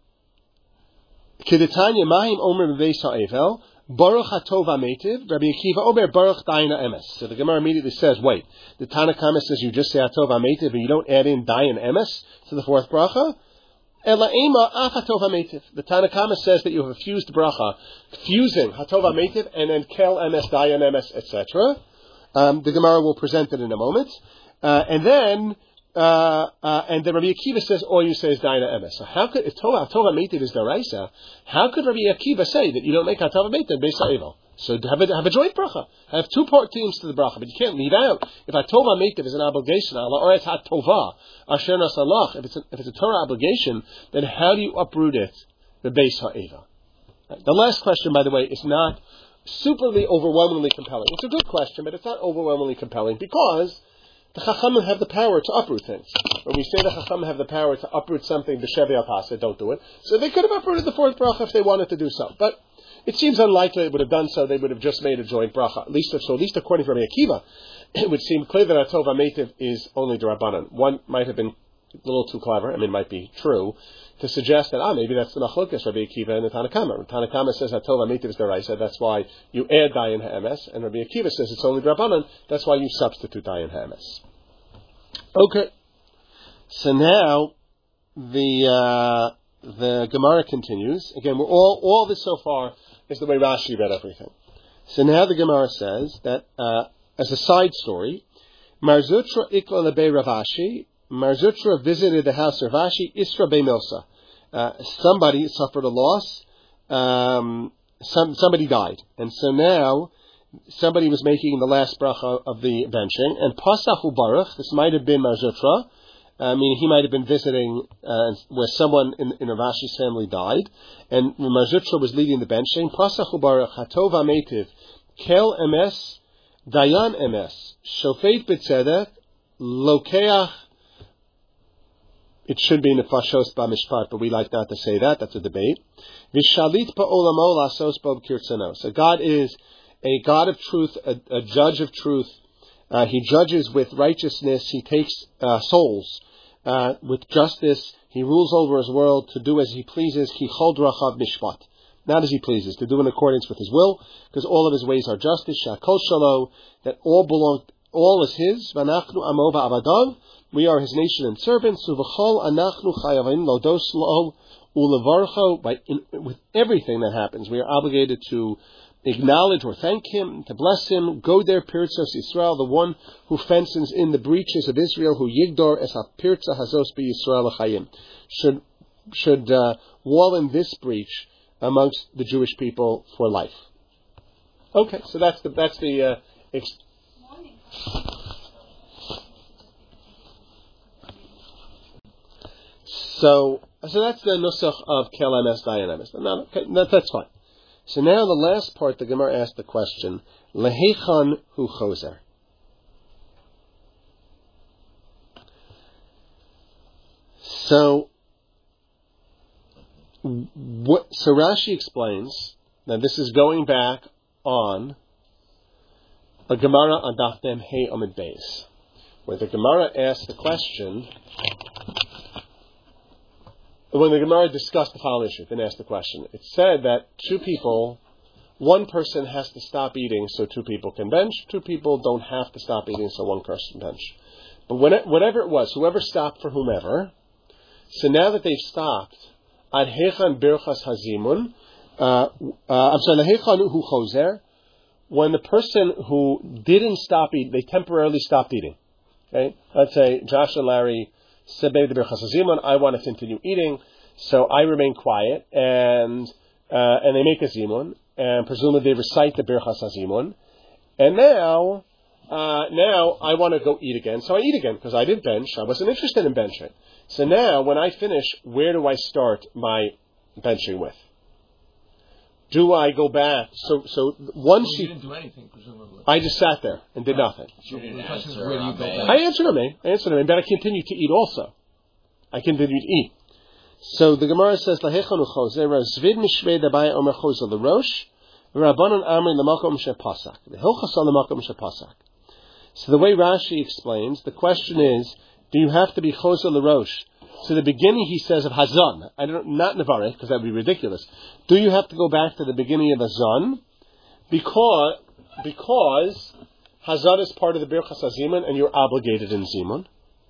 the Tanya Mahim Omer Bebeis Ha'evel Baruch Hatov Ametiv Rabbi Akiva Omer Baruch Dayan Emes. So the Gemara immediately says, wait, the Tanna Kama says you just say Hatov Ametiv and you don't add in Dayan Emes to the fourth bracha. Ela Ema Af Hatov Ametiv. The Tanna Kama says that you have a fused bracha, fusing Hatov Ametiv and then Kel Emes, Dayan Emes, et cetera. Um, the Gemara will present it in a moment, uh, and then. Uh, uh, and then Rabbi Akiva says, all you say is Daina Emes. So how could, if Tova, Tova Meitiv is Daraisa, how could Rabbi Akiva say that you don't make Tova Meitiv Beis Ha'evel? So have a, have a joint bracha. Have two part teams to the bracha, but you can't leave out. If a Tova Meitiv is an obligation, or it's HaTova, Asher Nasalach, if it's a, if it's a Torah obligation, then how do you uproot it, the Beis Ha'evel? The last question, by the way, is not superly overwhelmingly compelling. It's a good question, but it's not overwhelmingly compelling because the Chachamim have the power to uproot things. When we say the Chachamim have the power to uproot something, b'shevi al-pasa, don't do it. So they could have uprooted the fourth bracha if they wanted to do so. But it seems unlikely they would have done so. They would have just made a joint bracha. At least, so at least according to Rabbi Akiva, it would seem clear that Atov Ametiv is only D'Rabbanan. One might have been a little too clever, I mean, it might be true, to suggest that, ah, maybe that's the Machlokas, Rabbi Akiva and the Tanna Kama. Tanna Kama says Atov Ametiv is D'Oraisa, that's why you add Dayan Ha'emes, and Rabbi Akiva says it's only D'Rabbanan, that's why you substitute Dayan Ha'emes. Okay, so now the uh, the Gemara continues. Again, we're all all this so far is the way Rashi read everything. So now the Gemara says that uh, as a side story, Mar Zutra ikla lebe Ravashi. Mar Zutra visited the house of Ravashi. Isra be Milsa. Uh, somebody suffered a loss. Um, some somebody died, and so now. Somebody was making the last bracha of the benching, and Pasachu Baruch, this might have been Mar Zutra, I mean, he might have been visiting uh, where someone in, in Ravashi's family died, and Mar Zutra was leading the benching. Pasachu Baruch, Hatov Ametiv, Kel Emes, Dayan Emes, Shofet B'Tzedek, Lokeach it should be nefashos b'mishpat, but we like not to say that. That's a debate. V'shalit ba'olamo lasos bo b'kirtzano. So God is a God of truth, a, a judge of truth. Uh, he judges with righteousness. He takes uh, souls uh, with justice. He rules over his world to do as he pleases. Ki chol drachav mishpat. Not as he pleases, to do in accordance with his will, because all of his ways are justice. Shakol shalo, that all belong, all is his. V'anachnu amo v'avadav. We are his nation and servants. Uv'chol anachnu chayavim lodos lo ulevarcho. By with everything that happens, we are obligated to acknowledge or thank him, to bless him. Go there, Pirtzos Yisrael, the one who fences in the breaches of Israel, who yigdor es ha-pirtza hazos bi-Yisrael l'chayim, should should uh, wall in this breach amongst the Jewish people for life. Okay, so that's the that's the. Uh, ex- so so that's the nusach of Kel Emes Dayan Emes. No, okay, that, that's fine. So now the last part, the Gemara asked the question, Lehechan hu chozer. So, what, so Rashi explains that this is going back on a Gemara on Daf Mem Hey Amud Beis, where the Gemara asked the question. When the Gemara discussed the following issue, then asked the question. It said that two people, one person has to stop eating so two people can bench. Two people don't have to stop eating so one person can bench. But when it, whatever it was, whoever stopped for whomever, so now that they've stopped, ad hechan birchas hazimun, uh, uh, I'm sorry, lehechan hu chozer, when the person who didn't stop eating, they temporarily stopped eating. Okay? Let's say Josh and Larry Sebei the Birchas Hazimun, I want to continue eating, so I remain quiet, and uh, and they make a zimun, and presumably they recite the Birchas Hazimun, and now, uh, now I want to go eat again, so I eat again, because I didn't bench, I wasn't interested in benching. So now, when I finish, where do I start my benching with? Do I go back? So, so once well, she you didn't do anything, presumably. I just sat there and did nothing. So the didn't question is, answer where do you go Amen. back? I answered him, I answered him, but I continued to eat also. I continued to eat. So the Gemara says, "Lahechanu chozer zvid mishvei dabaya omer chozer l'rosh, v'rabbanan amri l'makom shepasak, v'hilchas l'makom shepasak." So the way Rashi explains, the question is, do you have to be chozer l'rosh? So the beginning he says of Hazan, I don't, not Nevarech, because that would be ridiculous. Do you have to go back to the beginning of Hazan? Because, because Hazan is part of the Birchas HaZimun and you're obligated in Zimun.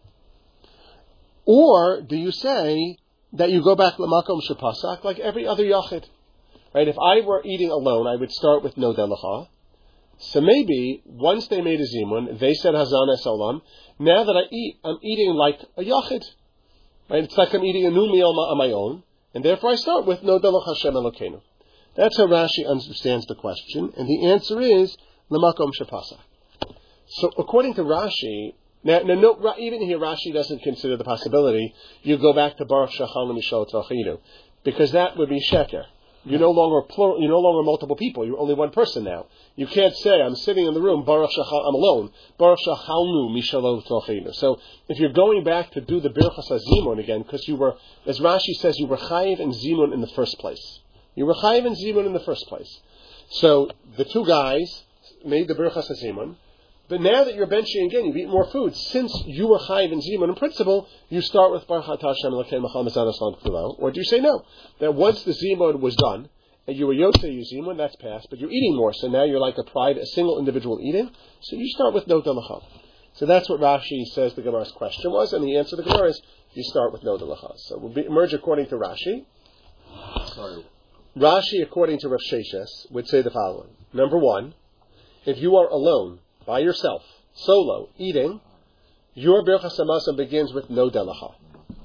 Or do you say that you go back L'makom Shepasak like every other Yachid? Right? If I were eating alone, I would start with No Delacha. So maybe, once they made a Zimun, they said Hazan Es Olam, now that I eat, I'm eating like a Yachid. Right? It's like I'm eating a new meal on my own, and therefore I start with No Delach Hashem Elokeinu. That's how Rashi understands the question, and the answer is L'makom Shepasak. So according to Rashi, now, now no, even here Rashi doesn't consider the possibility you go back to Baruch Shachan Mishal Tzachinu, because that would be sheker. You're no longer plural, you're no longer multiple people. You're only one person now. You can't say, I'm sitting in the room, Baruch Shachal, I'm alone. Baruch Shachalnu Mishalo Tochinu. So, if you're going back to do the Birchas HaZimun again, because you were, as Rashi says, you were chayiv in Zimun in the first place. You were chayiv in Zimun in the first place. So, the two guys made the Birchas HaZimun, but now that you're benching again, you've eaten more food. Since you were chayiv in Zimun, in principle, you start with Baruch Atah Hashem Elokeinu Machal Mizan Aslan K'Tulo. Or do you say no? That once the Zimun was done, and you were Yotze Zimun, that's past, but you're eating more, so now you're like a pride, a single individual eating, so you start with No Delacha. So that's what Rashi says the Gemara's question was, and the answer to the Gemara is, you start with No Delacha. So we'll be, emerge according to Rashi. Sorry. Rashi, according to Rav Sheshes, would say the following. Number one, if you are alone, by yourself, solo, eating, your Birchas HaMazon begins with No Delacha.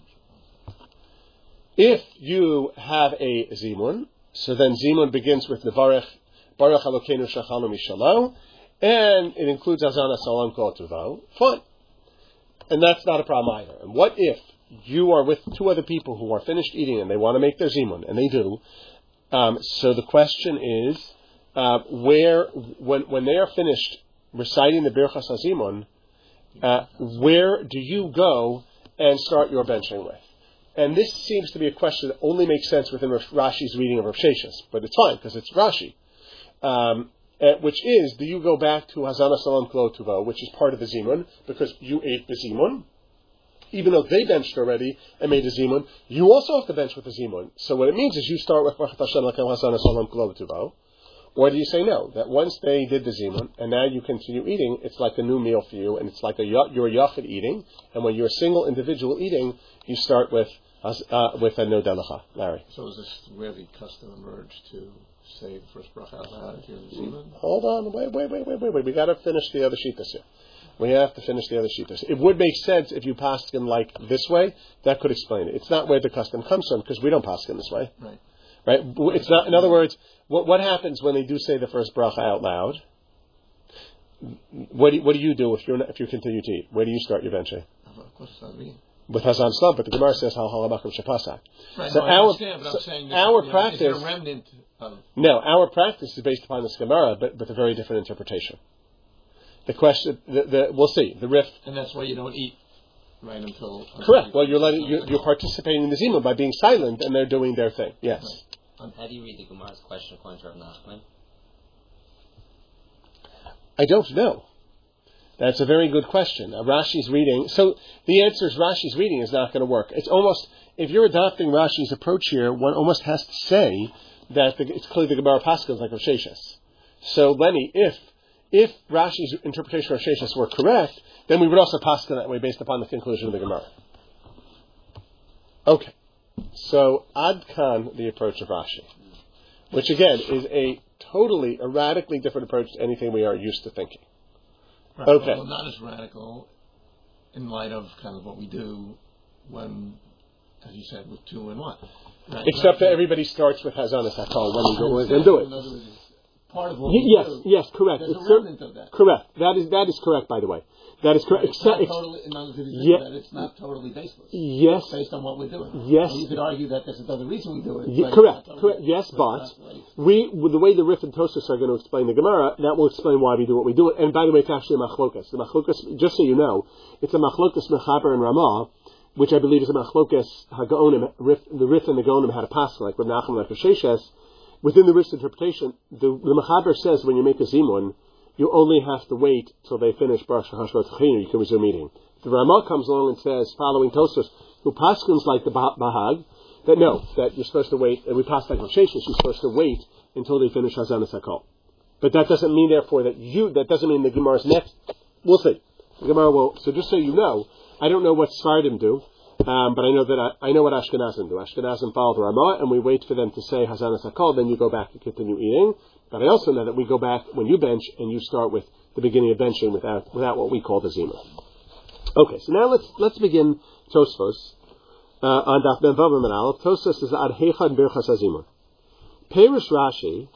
If you have a Zimun, so then Zimun begins with the Baruch, Baruch Elokeinu Shachalnu Mishalo, and it includes Hazan Salam Kol Tuvo. Fine. And that's not a problem either. And what if you are with two other people who are finished eating and they want to make their Zimun, and they do. Um, so the question is, uh, where, when, when they are finished reciting the Birchas HaZimun, uh, where do you go and start your benching with. And this seems to be a question that only makes sense within Rashi's reading of Rav Sheshes, but it's fine because it's Rashi. Um, which is, do you go back to Hazana Salam Klo Tuvo, which is part of the Zimun, because you ate the Zimun, even though they benched already and made a Zimun, you also have to bench with the Zimun. So what it means is you start with Baruch Hashem Lakem Hazana Salam Klo Tuvo, or do you say no, that once they did the Zimun, and now you continue eating, it's like a new meal for you, and it's like a you're Yachid eating, and when you're a single individual eating, you start with uh, with a no delacha. Larry. So is this where the custom emerged to say the first bracha out loud if you're the Zimun? Hold on, wait, wait, wait, wait, wait, wait. We got to finish the other shittas here. We have to finish the other shittas. It would make sense if you paskin like this way. That could explain it. It's not where the custom comes from because we don't paskin this way, right? Right. It's not. In other words, what what happens when they do say the first bracha out loud? What do you, what do you do if you if you continue to eat? Where do you start your benching? Of course, it's not me. With Hazan Slav, but the Gemara says how halamakam shapasak. Right, so no, our, but I'm so saying that, our you know, practice, is there a remnant of... no, our practice is based upon this Gemara, but with a very different interpretation. The question, the, the, we'll see, the riff. And that's why you don't eat right until... until correct. You well, you're letting you're, you're participating in the Zima by being silent, and they're doing their thing. Yes. Right. How do you read the Gemara's question according to Rav Nachman? I don't know. That's a very good question. Uh, Rashi's reading. So the answer is Rashi's reading is not going to work. It's almost, if you're adopting Rashi's approach here, one almost has to say that the, it's clearly the Gemara Pascal like Rav Sheshes. So Lenny, if if Rashi's interpretation of Rav Sheshes were correct, then we would also Pascal that way based upon the conclusion of the Gemara. Okay. So Ad Kan, the approach of Rashi, which again is a totally, a radically different approach to anything we are used to thinking. Right. Okay. Well, not as radical in light of kind of what we do when, as you said, with two and one. Right? Except that everybody starts with Hazanas Hakol when you go and do it. In other words, part of what Y- we yes, do, yes, correct. there's It's a cer- remnant of that. Correct. That is that is correct. By the way, that is correct. It's Except, not ex- totally, in other words, Yeah. that it's not totally baseless. yes, Based on what we're doing. Yes. And you could argue that there's another reason we do it. Ye- but correct, it's not correct. totally- Yes, so but it's not right. we, with the way the Rif and Tosfos are going to explain the Gemara, that will explain why we do what we do. And by the way, it's actually a machlokas. The machlokas, just so you know, it's a machlokas Mechaber and Ramah, which I believe is a machlokas Hagaonim. Rif, the Rif and the Gaonim had a pass like Rav Nachman, like Rav Sheshes. Within the Rif's interpretation, the, the Mechaber says when you make a zimun, you only have to wait till they finish Baruch Hashemot Chachinu. You can resume eating. The Ramah comes along and says, following Tosfos, who paskins like the Bahag, that no, that you're supposed to wait, and we pass like Rav Sheshes, you're supposed to wait until they finish Hazanas Hakol. But that doesn't mean, therefore, that you, that doesn't mean the Gemara's next. We'll see. The Gemara will. So just so you know, I don't know what Sfardim do, um, but I know that I, I know what Ashkenazim do. Ashkenazim follow the Ramah, and we wait for them to say Hazanas Hakol, then you go back and continue eating. But I also know that we go back when you bench, and you start with the beginning of benching without without what we call the Zima. Okay, so now let's let's begin Tosfos uh, on Daf Ben Vav and Aleph. Tosfos is Ad Heichad Birchas Hazimun. Perish Rashi.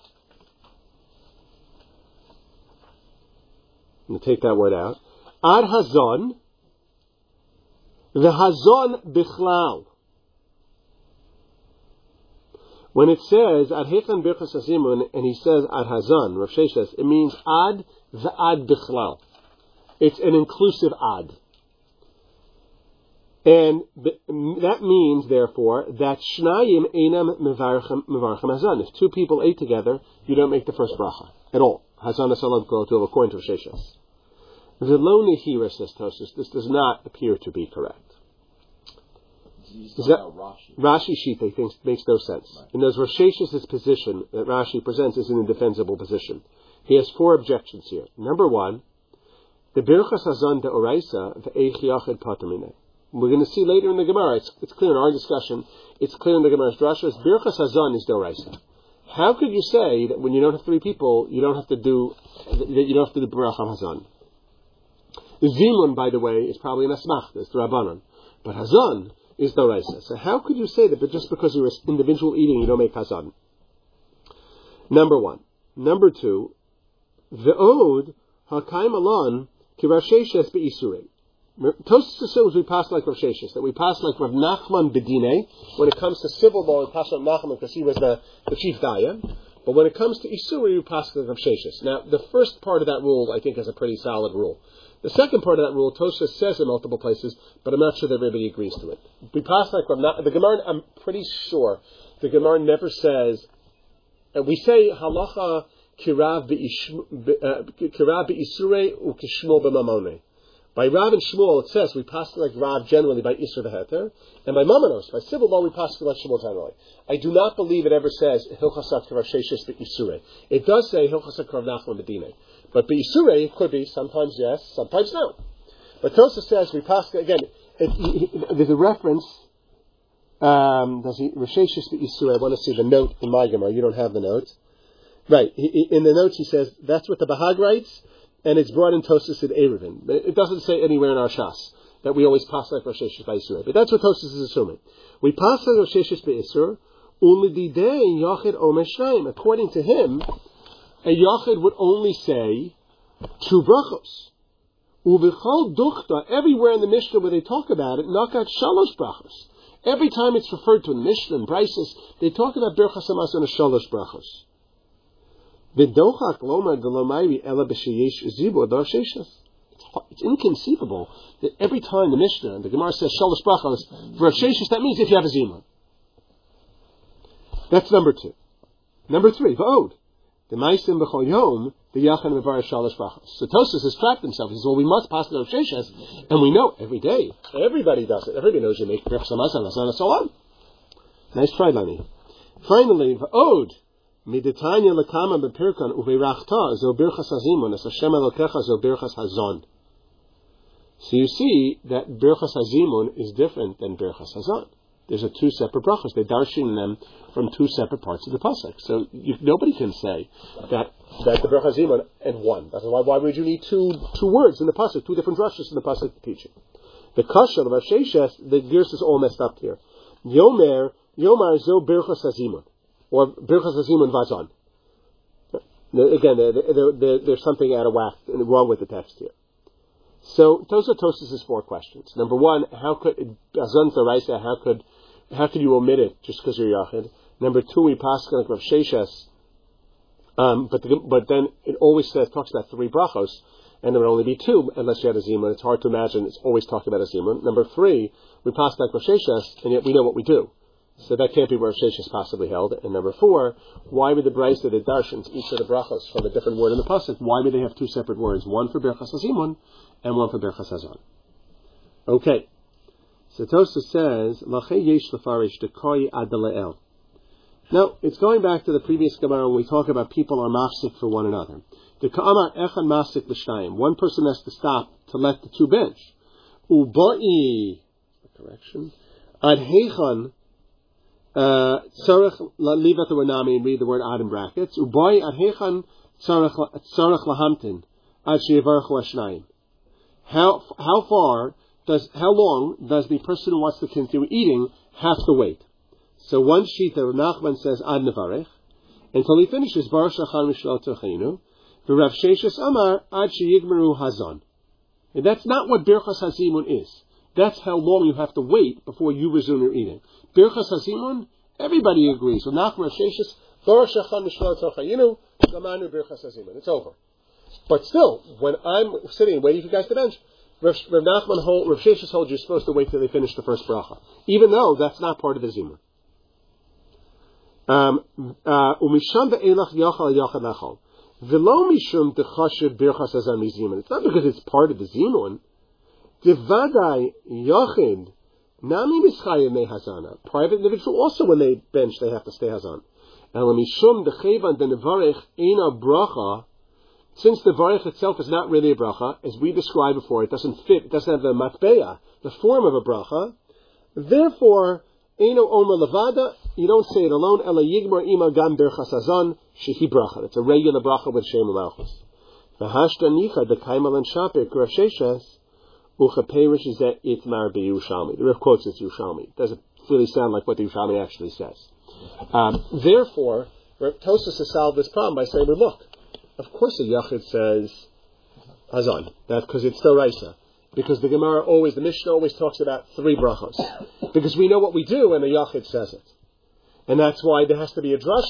I'm going to take that word out. Ad Hazon. The Hazon Bichlal. When it says Ad Heichad Birchas Hazimun and he says Ad Hazon, Rav Sheshes, it means Ad the Ad Bichlal. It's an inclusive Ad. And that means, therefore, that Shnayim Einam Mevarchem Hazan. If two people ate together, you don't make the first bracha at all. Hazan Asalam Kol to according to Sheshes. V'lo nehira, says Tosfos. This does not appear to be correct. Is that, Rashi. Rashi Shita thinks makes no sense. Right. In those Rav Sheshes' position that Rashi presents is an indefensible position. He has four objections here. Number one, the Birchas Hazan de Oraisa v'eich yachid patamine. We're going to see later in the Gemara, it's, it's clear in our discussion, it's clear in the Gemara's drashas, Birchas Hazan is Doraisa. How could you say that when you don't have three people, you don't have to do, that you don't have to do Birchas Hazan? Zimun, by the way, is probably an Asmach, it's the Rabbanon. But Hazan is Doraisa. So how could you say that, but just because you're an individual eating, you don't make Hazan? Number one. Number two, Ve'od ha'kaim alon ki Rav Sheshes be'isurei. Tosfos assumes we pass like Rav Sheshes, that we pass like Rav Nachman Bedine. When it comes to civil law, we pass Rav Nachman because he was the, the chief dayan. But when it comes to Isuri, you pass the Rav Sheshes. Now, the first part of that rule, I think, is a pretty solid rule. The second part of that rule, Tosha says in multiple places, but I'm not sure that everybody agrees to it. We pass like not, the Gemara, I'm pretty sure, the Gemara never says, and we say, halacha kirav be'isure u'kishmol b'mamone. By Rav and Shmuel, it says we pass like Rav generally by Isur v'Heter, and by Mamanos, by civil law, we pass like Shmuel generally. I do not believe it ever says Hilchasat Rav Sheshes be'Isure. It does say Hilchasat Rav Nachman b'Dinei, but be'Isure it could be sometimes yes, sometimes no. But Tosha says we pass again. It, it, there's a reference. Um, does he Rav Sheshes be'Isure? I want to see the note in my Gemara. You don't have the note, right? He, he, in the notes, he says that's what the Bahag writes. And it's brought in Tosas and Eruvin. It doesn't say anywhere in our Shas that we always pass like Rosh Hashanah by Yisur. But that's what Tosas is assuming. We pass like Rosh Hashanah by Yisur, only the day Yachid Omer Shnayim. According to him, a Yachid would only say two brachos. Uvichol Duchta, everywhere in the Mishnah where they talk about it, Nakat Shalosh brachos. Every time it's referred to in Mishnah and Brises, they talk about Birchas Hamazon and Shalosh brachos. It's inconceivable that every time the Mishnah and the Gemara says Shalosh brachos for Rav Sheshes, that means if you have a Zima. That's number two. Number three, V'od. The Maisim B'chol Yom, the Yachan Mevar Shalosh brachos. So Tosas has trapped himself. He says, well, we must pass the Rav Sheshes, and we know every day. Everybody does it. Everybody knows you make Birchas Hamazon and so on. Nice try, Lani. Finally, V'od. Miditanya lekama bepirkan uveirachta zo birchas hazimun es Hashem Elokecha zo birchas hazon. So you see that birchas hazimun is different than birchas hazon. There's a two separate brachas. They're darshan them from two separate parts of the pasuk. So you, nobody can say that that the birchas hazimun and one. That's why why would you need two two words in the pasuk, two different drashas in the pasuk teaching? The kasha of Rav Sheshes, the gears is all messed up here. Yomer Yomar zo birchas hazimun. Or Birchas Hazimun Vazon. Again, there, there, there, there's something out of whack and wrong with the text here. So Tosha Tosas has four questions. Number one, how could Azon Zaraisa? How could how could you omit it just because you're Yachid? Number two, we pass like Rav Sheshes, um, but the, but then it always says talks about three brachos, and there would only be two unless you had a zimun. It's hard to imagine it's always talking about a zimun. Number three, we pass like Rav Sheshes, and yet we know what we do. So that can't be where Rav Sheshes possibly held. And number four, why would the Brisa, the Darshans, each of the brachos from a different word in the pasuk? Why would they have two separate words, one for Birchas Hazimun and one for Birchas Hazon? Okay. So Tosha says, Lachei yesh lefarish dekoi ad le'el. Now, it's going back to the previous Gemara when we talk about people are mafsik for one another. The ka'amar echan mafsik l'shnayim. One person has to stop to let the two bench. Uba'i, correction, ad heichan. Tzarech leave out the word nami and read the word ad in brackets. Uboy ad hechan tzarech lahamtin ad sheyivarchu hashnayim. How how far does how long does the person who wants to continue eating have to wait? So one sheet of Nachman says ad nevarech until he finishes baruch shachan mishlo tochenu. The Rav Sheshes amar ad sheyigmeru hazon. And that's not what Birchas Hazimun is. That's how long you have to wait before you resume your eating. Birchas Hazimun, everybody agrees. So Nachman Rav Sheshes, Baruch Shachan Mishlo Tochayinu, Gamanu Birchas Hazimun. It's over. But still, when I'm sitting and waiting for you guys to bench, Rav, Rav Nachman hold, Rav Sheshes holds you're supposed to wait till they finish the first bracha, even though that's not part of the zimun. Umisham ve'elach yachal yachal nachal. V'lo mishum dechashiv Birchas Hazon mizimun. It's not because it's part of the zimun. Devadai yachid. Nami mischayim me hazana. Private individual also when they bench they have to stay hazan. And when mishum dechevan the nevarich ena bracha, since the varich itself is not really a bracha, as we described before, it doesn't fit, it doesn't have the matbeya, the form of a bracha. Therefore, eno omer levada, you don't say it alone. Ela yigmar ima gam birchas hazan shehi bracha. It's a regular bracha with shem malchus. V'hashta nicha the kaimal and shapik Rav Sheshes. The Rav quotes it Yerushalmi. It doesn't really sound like what the Yerushalmi actually says. Um, therefore, Tosas has solved this problem by saying, well, look, of course the Yachid says Hazan. That's because it's still Raisa. Because the Gemara always, the Mishnah always talks about three brachos. Because we know what we do when the Yachid says it. And that's why there has to be a drasha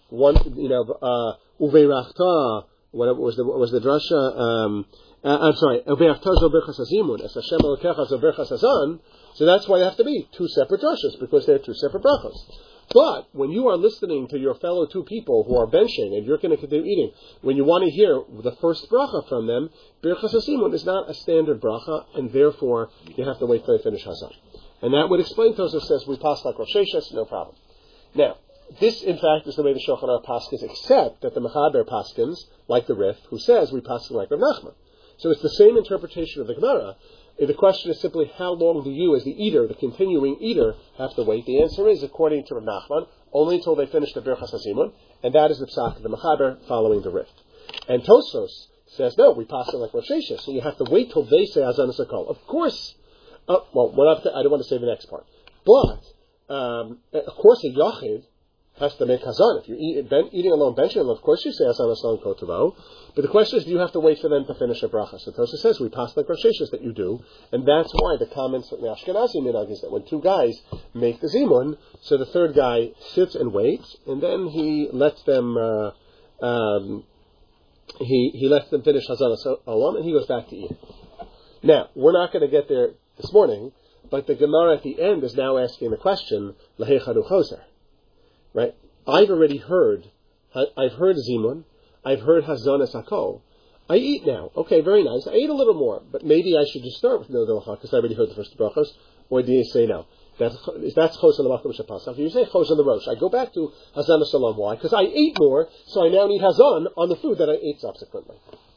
one, you know, uh, uveirachta, whatever was the, what was the drasha, um, uh, I'm sorry, uveirachta zo birchas hazimun, es Hashem elokecha zo birchas hazan, so that's why they have to be two separate drashas, because they're two separate brachas. But when you are listening to your fellow two people who are benching and you're going to continue eating, when you want to hear the first bracha from them, birchas hazimun is not a standard bracha, and therefore you have to wait till they finish hazan. And that would explain, Tosafos says, we pass like Rosh Hashanah, no problem. Now, this, in fact, is the way the Shulchan Aruch paskins, except that the Mechaber paskins, like the Rif, who says we paskin like Rav Nachman. So it's the same interpretation of the Gemara. The question is simply, how long do you, as the eater, the continuing eater, have to wait? The answer is, according to Rav Nachman, only until they finish the Birchas Hazimun, and that is the psak of the Mechaber following the Rif. And Tosfos says, no, we paskin like Rosh Hashanah, so you have to wait till they say Hazan Sakol. Of course. Uh, well, what I don't want to say the next part. But, um, of course, a Yachid has to make Hazan. If you're eat, ben, eating alone, benching alone, of course you say Hazan Aslan Kotavo. But the question is, do you have to wait for them to finish a bracha? So Tosha says, we pass like Rosh Hashanah that you do. And that's why the comments of the Ashkenazi minhag is that when two guys make the Zimun, so the third guy sits and waits, and then he lets them, uh, um, he, he lets them finish Hazan Aslan, and he goes back to eat. Now, we're not going to get there this morning, but the Gemara at the end is now asking the question, Lahechadu Choser. Right? I've already heard, I've heard Zimun, I've heard Hazanas Hakol. I eat now. Okay, very nice. I ate a little more, but maybe I should just start with no Dilcha, because I already heard the first brachos, or do you say no? That's that's Chos on the Makom Shapasach. If you say Chos on the Rosh, I go back to Hazanas Salam. Why? Because I ate more, so I now need Hazan on the food that I ate subsequently.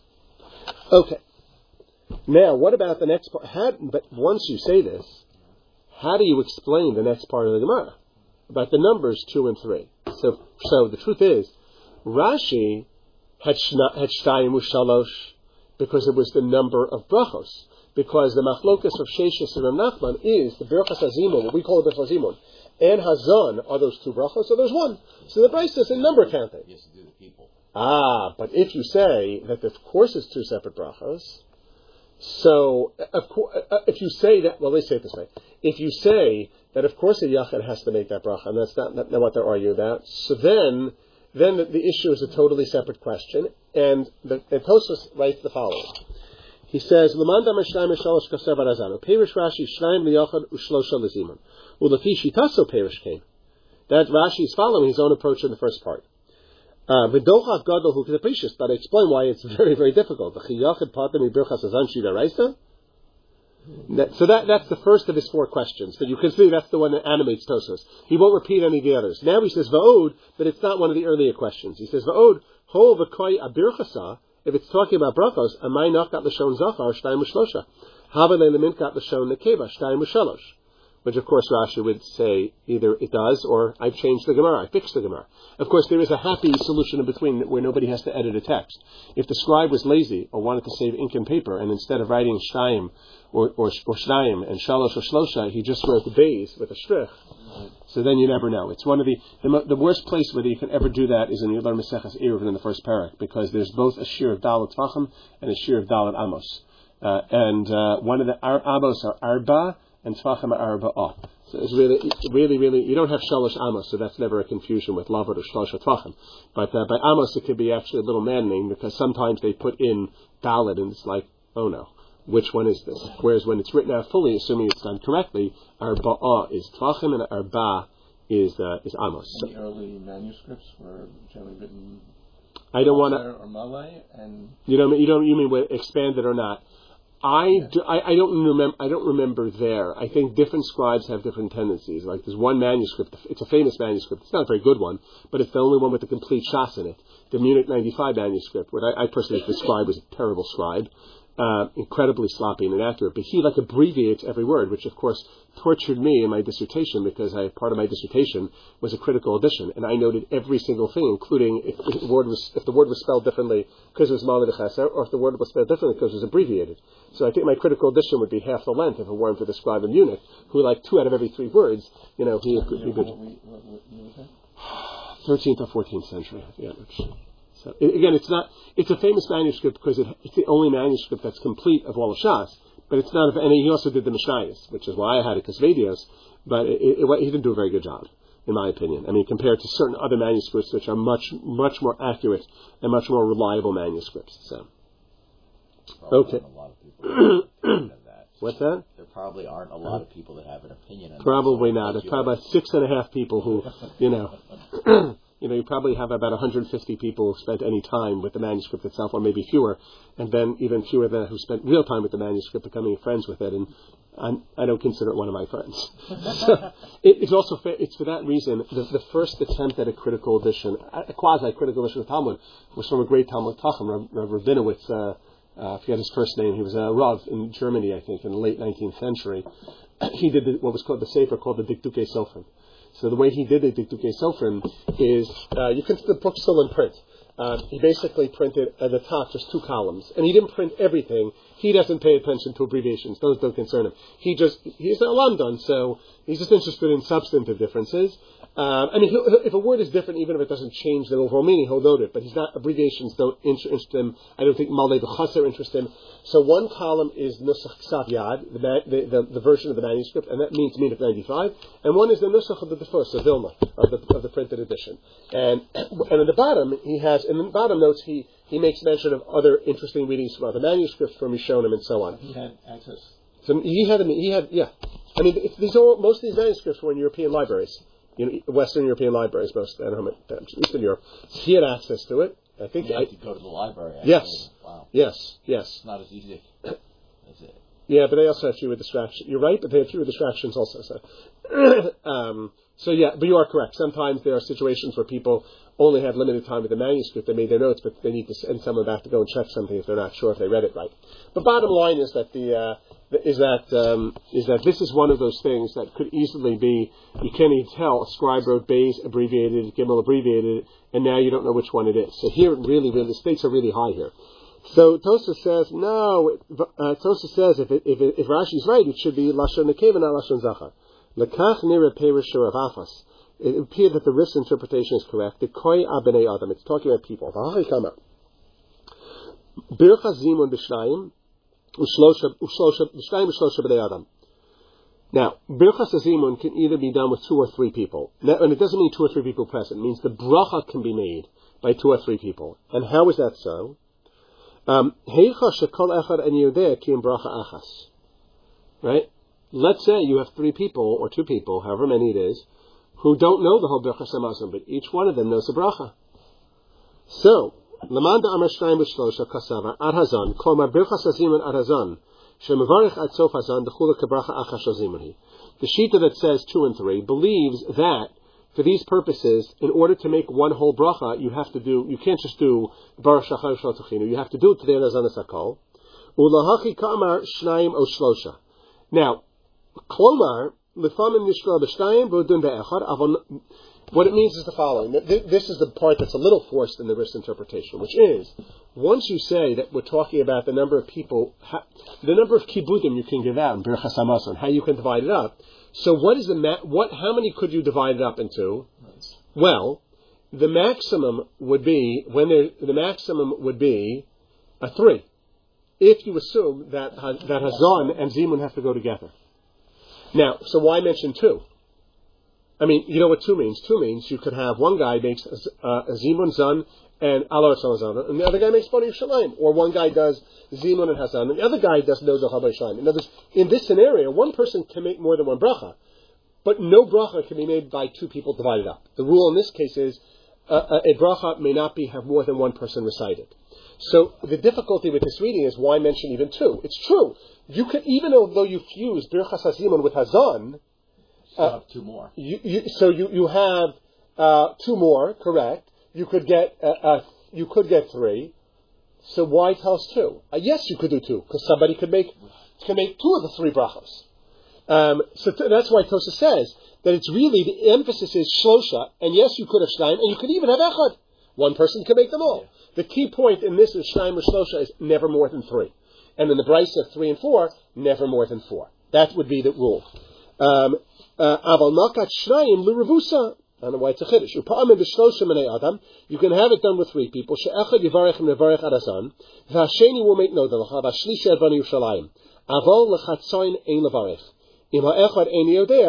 Okay. Now, what about the next part? How, but once you say this, how do you explain the next part of the Gemara about the numbers two and three? So, so the truth is, Rashi had shtayim u'shalosh because it was the number of brachos. Because the machlokas of Sheshes and Rav Nachman is the birchas hazimun, what we call the birchas hazimun, and hazan are those two brachos, so there's one. So the Bryce is in number counting. Yes, to do the people. Ah, but if you say that of course it's two separate brachos. So, of course, if you say that, well, let's say it this way. If you say that, of course, a yachid has to make that bracha, and that's not, not, not what they're arguing about, so then, then the, the issue is a totally separate question, and the, the Tosfos writes the following. He says, "L'manda m'shnayim m'shalosh kaser barazanu perish Rashi shnayim liyachad u'shlosha lezimun u'lefi shitaso perish came." That Rashi is following his own approach in the first part. Uh, V'dochach gadol hu k'tapishus, but I explain why it's very, very difficult. The chiyachid pater mi-birchas hazan shida raisa. So that, that's the first of his four questions. But you can see that's the one that animates Tosfos. He won't repeat any of the others. Now he says va'od, but it's not one of the earlier questions. He says va'od ho v'koi abirchasa. If it's talking about brachos, amay nachkat l'shon zachar shtayim u'shlosha hava le'leminkat l'shon nekeva shtayim u'shalosh. Which, of course, Rashi would say either it does or I've changed the Gemara, I fixed the Gemara. Of course, there is a happy solution in between where nobody has to edit a text. If the scribe was lazy or wanted to save ink and paper, and instead of writing Shtayim or, or, or Shtayim and Shalosh or Shlosha, he just wrote the Beis with a strich, so then you never know. It's one of the, the, the worst place where you can ever do that is in Yudar Meseches Eruvin in the first parak, because there's both a shir of Dalet Tvachim and a shir of Dalet Amos. Uh, and uh, one of the Ar- Amos are Arba, and Tvachim Arba'ah. So it's really, really, really, you don't have Shalosh Amos, so that's never a confusion with Lavod or Shalosh Tvachim. But uh, by Amos it could be actually a little maddening, because sometimes they put in Dalet and it's like, oh no, which one is this? Whereas when it's written out fully, assuming it's done correctly, Arba'ah is Tvachim and Arba is uh, is Amos. The so, early manuscripts were generally written I don't want to, or Malay, and you don't, you don't, you mean expanded or not? I, do, I, I don't remember. I don't remember there. I think different scribes have different tendencies. Like there's one manuscript. It's a famous manuscript. It's not a very good one, but it's the only one with the complete shas in it. The Munich ninety-five manuscript, what I, I personally describe as a terrible scribe, uh, incredibly sloppy and inaccurate. But he like abbreviates every word, which of course tortured me in my dissertation, because I, part of my dissertation was a critical edition, and I noted every single thing, including if, if the word was if the word was spelled differently because it was Malad Cheser, or if the word was spelled differently because it was abbreviated. So I think my critical edition would be half the length if it weren't for the scribe in Munich, who like two out of every three words, you know, he could be good. Thirteenth or fourteenth century, yeah. So again, it's not. It's a famous manuscript because it, it's the only manuscript that's complete of all of Shas. But it's not. And he also did the Mishnayos, which is why I had it, Kasvedios. But it, it, it, he didn't do a very good job. in my opinion. I mean, compared to certain other manuscripts, which are much, much more accurate and much more reliable manuscripts. So, Probably okay. aren't a lot of people that have that. What's that? There probably aren't a lot of people that have an opinion on Probably that. not. There's probably about six and a half people who, you know, you know, you probably have about one hundred fifty people who spent any time with the manuscript itself, or maybe fewer, and then even fewer than who spent real time with the manuscript, becoming friends with it. And I'm, I don't consider it one of my friends. So it, it's also fa- it's for that reason the, the first attempt at a critical edition, a quasi critical edition of Talmud, was from a great Talmud Chacham, Rav, Rav Rabinowitz. Uh, uh, I forget his first name. He was a Rav in Germany, I think, in the late nineteenth century. He did the, what was called the Sefer called the Dikduke Sofrim. So the way he did the Dikduke Sofrim is, uh, you can see the book still in print. Uh, he basically printed at the top just two columns, and he didn't print everything. He doesn't pay attention to abbreviations; those don't concern him. He just he's an Lamdan, so he's just interested in substantive differences. Uh, I mean, he'll, he'll, if a word is different, even if it doesn't change the overall meaning, he'll note it. But he's not abbreviations don't interest him. I don't think Malay B'Chaser interest him. So one column is Nusach Ksav Yad, the, the, the, the version of the manuscript, and that means Minut ninety-five. And one is the Nusach of the Defus, of Vilna, of the, of the printed edition. And and in the bottom, he has, in the bottom notes, he, he makes mention of other interesting readings from other manuscripts, from Rishonim, and so on. He had access. So he had, he had, yeah. I mean, if these are, most of these manuscripts were in European libraries, you know, Western European libraries, most, I don't know, Eastern Europe. So he had access to it. I think. You I, have to go to the library. Actually. Yes. Wow. Yes. Yes. It's not as easy as it. Yeah, but they also have fewer distractions. You're right, but they have fewer distractions also. So, um, so yeah, but you are correct. Sometimes there are situations where people only have limited time with the manuscript. They made their notes, but they need to send someone back to go and check something if they're not sure if they read it right. But bottom line is that the uh, is that um, is that this is one of those things that could easily be, you can't even tell. A scribe wrote Beis abbreviated, Gimel abbreviated, and now you don't know which one it is. So here, really, really, the stakes are really high here. So Tosfos says no. Uh, Tosfos says if it, if it, if Rashi's right, it should be lashon nekeva, not lashon zachar. Lekach nira perish of afas. It appeared that the Rif's interpretation is correct. The koi abnei adam. It's talking about people. V'hachikama. Bircha zimun b'shnayim u'shlosha u'shlosha b'shnayim u'shlosha b'nei adam. Now, birchas zimun can either be done with two or three people, and it doesn't mean two or three people present. It means the bracha can be made by two or three people. And how is that so? Um, right? Let's say you have three people, or two people, however many it is, who don't know the whole Birchas Hamazon, but each one of them knows the bracha. So, Lamanda Amar Shnayim B'Shlosha Kasavar Ad Hazan Kolmar Birchas Hazimun Ad Hazan Shemavarich Ad Sof Hazan D'Chula Kebracha Achash Hazimunhi. The Shita that says two and three believes that for these purposes, in order to make one whole bracha, you have to do, you can't just do Baruch Shachar Shal Tuchinu, you have to do it to the Hazan Asakol. Ulahachi Kamar Shnayim O Shlosha. Now, Klomar, L'famim Nishra B'Shnayim V'Udun Be'echad, Avon. What it means is the following. This is the part that's a little forced in the Rif's interpretation, which is, once you say that we're talking about the number of people, the number of kibudim you can give out in Birchas Hamazon, how you can divide it up. So what is the ma- what? How many could you divide it up into? Well, the maximum would be when there, the maximum would be a three, if you assume that that Hazan and Zimun have to go together. Now, so why mention two? I mean, you know what two means? Two means you could have one guy makes uh, a Zimun Zan and Alor Salazana, and the other guy makes Bani Yerushalayim. Or one guy does Zimun and Hazan, and the other guy does no Zahar Yerushalayim. In other words, in this scenario, one person can make more than one bracha, but no bracha can be made by two people divided up. The rule in this case is uh, a bracha may not be have more than one person recited. So the difficulty with this reading is why mention even two? It's true. You could, even though you fuse Birchas HaZimun with Hazan, Uh, have two more. You, you, so you you have uh, two more, correct? You could get uh, uh, you could get three. So why tell us two? Uh, yes, you could do two because somebody could make can make two of the three brachos. Um, so th- that's why Tosa says that it's really the emphasis is shlosha, and yes, you could have shnayim, and you could even have echad. One person can make them all. Yeah. The key point in this is shnayim or shlosha is never more than three, and in the brisa of three and four, never more than four. That would be the rule. Um, Aval nakat shnayim l'revusa. I don't know why it's a chiddush. Upa'amim b'shlosha minei adam. You can have it done with three people. She'echad yivarech and yivarech adazan. V'hasheni will make no delacha. V'ashlishi ad bani Yerushalayim. Aval lechatzoin ein levarech. Im ha'echad ein yodea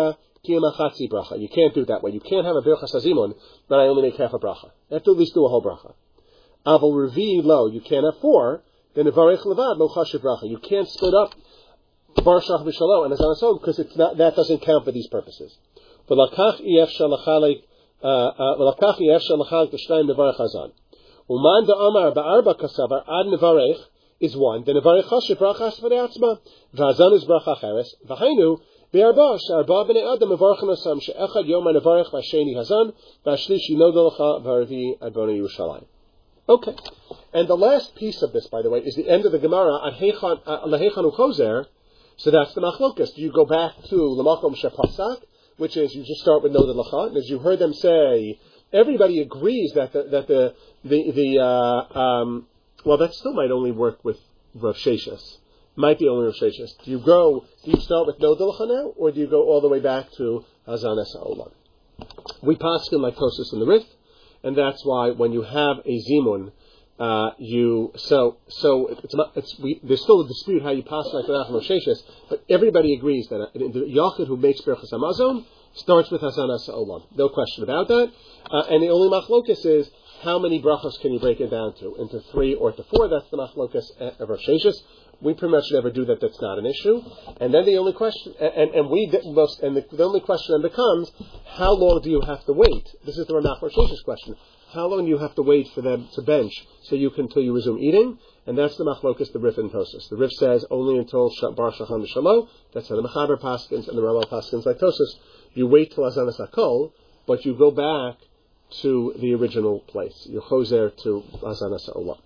kiyamachatzi bracha. You can't do it that way. You can't have a birchas hazimun, but I only make half a bracha. You have to at least do a whole bracha. Aval revi lo. You can't have four. Then nevarich levad lo chashiv bracha. You can't split up bar shach v'shalo and hazan asom because it's not that doesn't count for these purposes. V'lakach ef shalachalik v'lakach ef shalachalik t'shnayim nevarich hazan. Uman da'amar ba'arba kasavar ad nevarich is one. Then nevarich chashiv bracha asvadeatzma. V'hazan is bracha cheres. V'hainu be'arba she'arba b'nei adam mevarchem asam she'echad yom nevarich v'asheni hazan v'ashlishi nodolcha v'arvi adbonei Yerushalayim. Okay. And the last piece of this, by the way, is the end of the Gemara at Lehechan Uchozer. So that's the machlokas. Do you go back to Lamakom Shepasak, which is you just start with Nodel Lacha, and as you heard them say, everybody agrees that the that the the, the uh, um, well, that still might only work with Rav Sheshas. Might be only Rav Sheshas. Do you go? Do you start with Nodel Lacha now, or do you go all the way back to Hazan Es Ha'olam? We paskin like Tosus in the Rif. And that's why when you have a zimun, uh, you so so it's, it's we, there's still a dispute how you pass like that from Sheshis, but everybody agrees that the Yachid who makes Berachas Hamazon starts with Hazan Es Ha'olam. No question about that. Uh, and the only machlokas is how many brachos can you break it down to, into three or to four? That's the machlokas of Rav Sheshis. We pretty much never do that. That's not an issue. And then the only question, and, and we most, and the, the only question then becomes, how long do you have to wait? This is the Ramach Rav Sheshis question. How long do you have to wait for them to bench so you can until you resume eating? And that's the machlokas, the Rif and Tosus. The Rif says only until Bar Shachan Shalo. That's how the Mechaber paskins and the Rambam paskins like Tosus. You wait till Hazan Es Hakol, but you go back to the original place. You chozer to Hazan Es Ha'olam.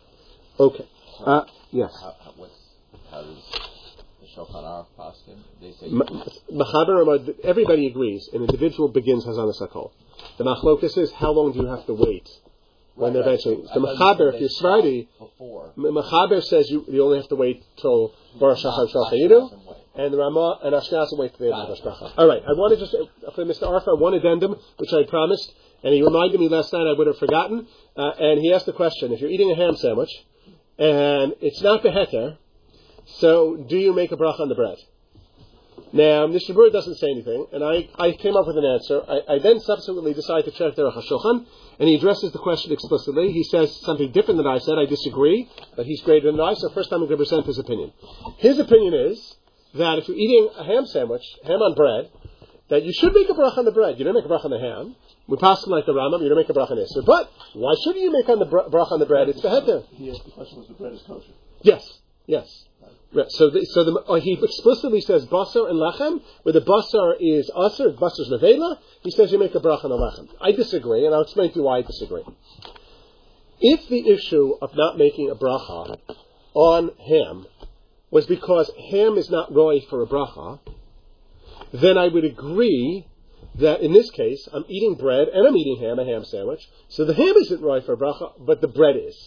Okay. Uh, yes. How, how, what's, how does the Shulchan Aruch paskin? They say Mechaber, everybody agrees. An individual begins Hazan Es Hakol. The machlokas is how long do you have to wait when right, they're eventually. right. The Mechaber, if you're Sephardi, Mechaber says you you only have to wait till Bar Shachar Shalchayidu, and the Ramah and Ashkenazim wait till the end of Hashgacha. All right, I want to just for Mister Arfa one addendum which I promised, and he reminded me last night I would have forgotten, uh, and he asked the question: if you're eating a ham sandwich and it's not beheter, so do you make a bracha on the bread? Now, Mishnah Berurah doesn't say anything, and I, I came up with an answer. I, I then subsequently decided to check Derech HaShulchan, and he addresses the question explicitly. He says something different than I said. I disagree, but he's greater than I, so first I'm going to present his opinion. His opinion is that if you're eating a ham sandwich, ham on bread, that you should make a bracha on the bread. You don't make a bracha on the ham. We pass like the Rambam, you don't make a bracha on Isser. But why shouldn't you make on the bra- bracha on the bread? It's the head there. He asked the question, was the bread is kosher? Yes, yes. Right. So, the, so the, uh, he explicitly says basar and lachem, where the basar is aser, basar is nevela. He says you make a bracha on the lachem. I disagree, and I'll explain to you why I disagree. If the issue of not making a bracha on ham was because ham is not roy for a bracha, then I would agree that in this case I'm eating bread and I'm eating ham, a ham sandwich. So the ham isn't roy for a bracha, but the bread is.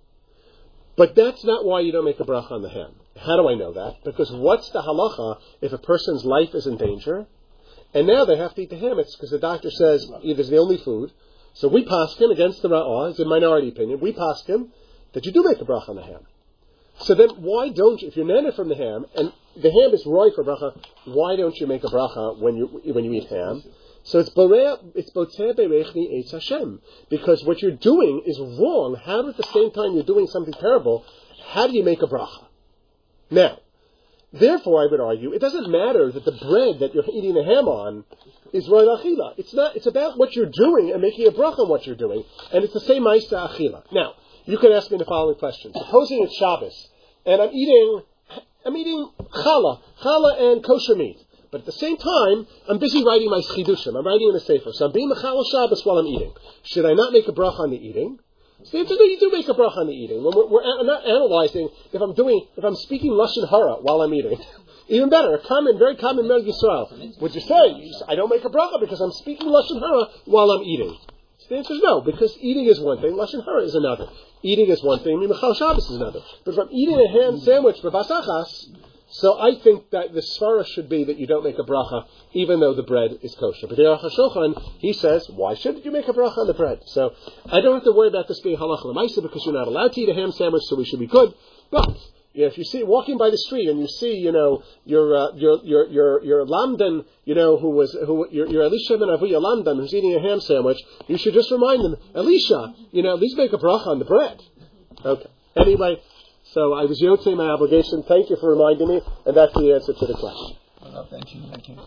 But that's not why you don't make a bracha on the ham. How do I know that? Because what's the halacha if a person's life is in danger, and now they have to eat the ham? It's because the doctor says it is the only food. So we paskin against the ra'ah, it's a minority opinion, we paskin that you do make a bracha on the ham. So then why don't you, if you're nana from the ham, and the ham is roy for bracha, why don't you make a bracha when you when you eat ham? So it's it's boteh berechni eitz Hashem, because what you're doing is wrong. How at the same time you're doing something terrible, how do you make a bracha? Now, therefore, I would argue it doesn't matter that the bread that you're eating the ham on is roy achila. It's not. It's about what you're doing and making a bracha on what you're doing, and it's the same ma'isa achila. Now, you can ask me the following question: supposing it's Shabbos and I'm eating, I'm eating challah, challah and kosher meat. But at the same time, I'm busy writing my chidushim. I'm writing in a sefer. So I'm being mechal Shabbos while I'm eating. Should I not make a bracha on the eating? So the answer is no, you do make a bracha on the eating. When we're, we're a- not analyzing if I'm doing, if I'm speaking lashon hara while I'm eating. Even better, a common, very common Mel Yisrael. Would you say, you say, I don't make a bracha because I'm speaking lashon hara while I'm eating? So the answer is no, because eating is one thing, lashon hara is another. Eating is one thing, mechal Shabbos is another. But if I'm eating a ham sandwich for vasachas, so I think that the svara should be that you don't make a bracha, even though the bread is kosher. But Derech HaShulchan, he says, why shouldn't you make a bracha on the bread? So I don't have to worry about this being halacha l'maisa because you're not allowed to eat a ham sandwich, so we should be good. But You know, if you see walking by the street and you see, you know, your uh, your your your your lamdan, you know, who was who your your Elisha ben Avuya lamdan who's eating a ham sandwich, you should just remind them, Elisha, you know, at least make a bracha on the bread. Okay. Anyway, so I was yotzei my obligation. Thank you for reminding me, and that's the answer to the question. Well, thank you. Thank you.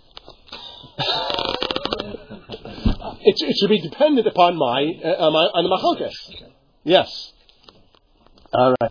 It, it should be dependent upon my uh, on my on the machlokes. Yes. All right.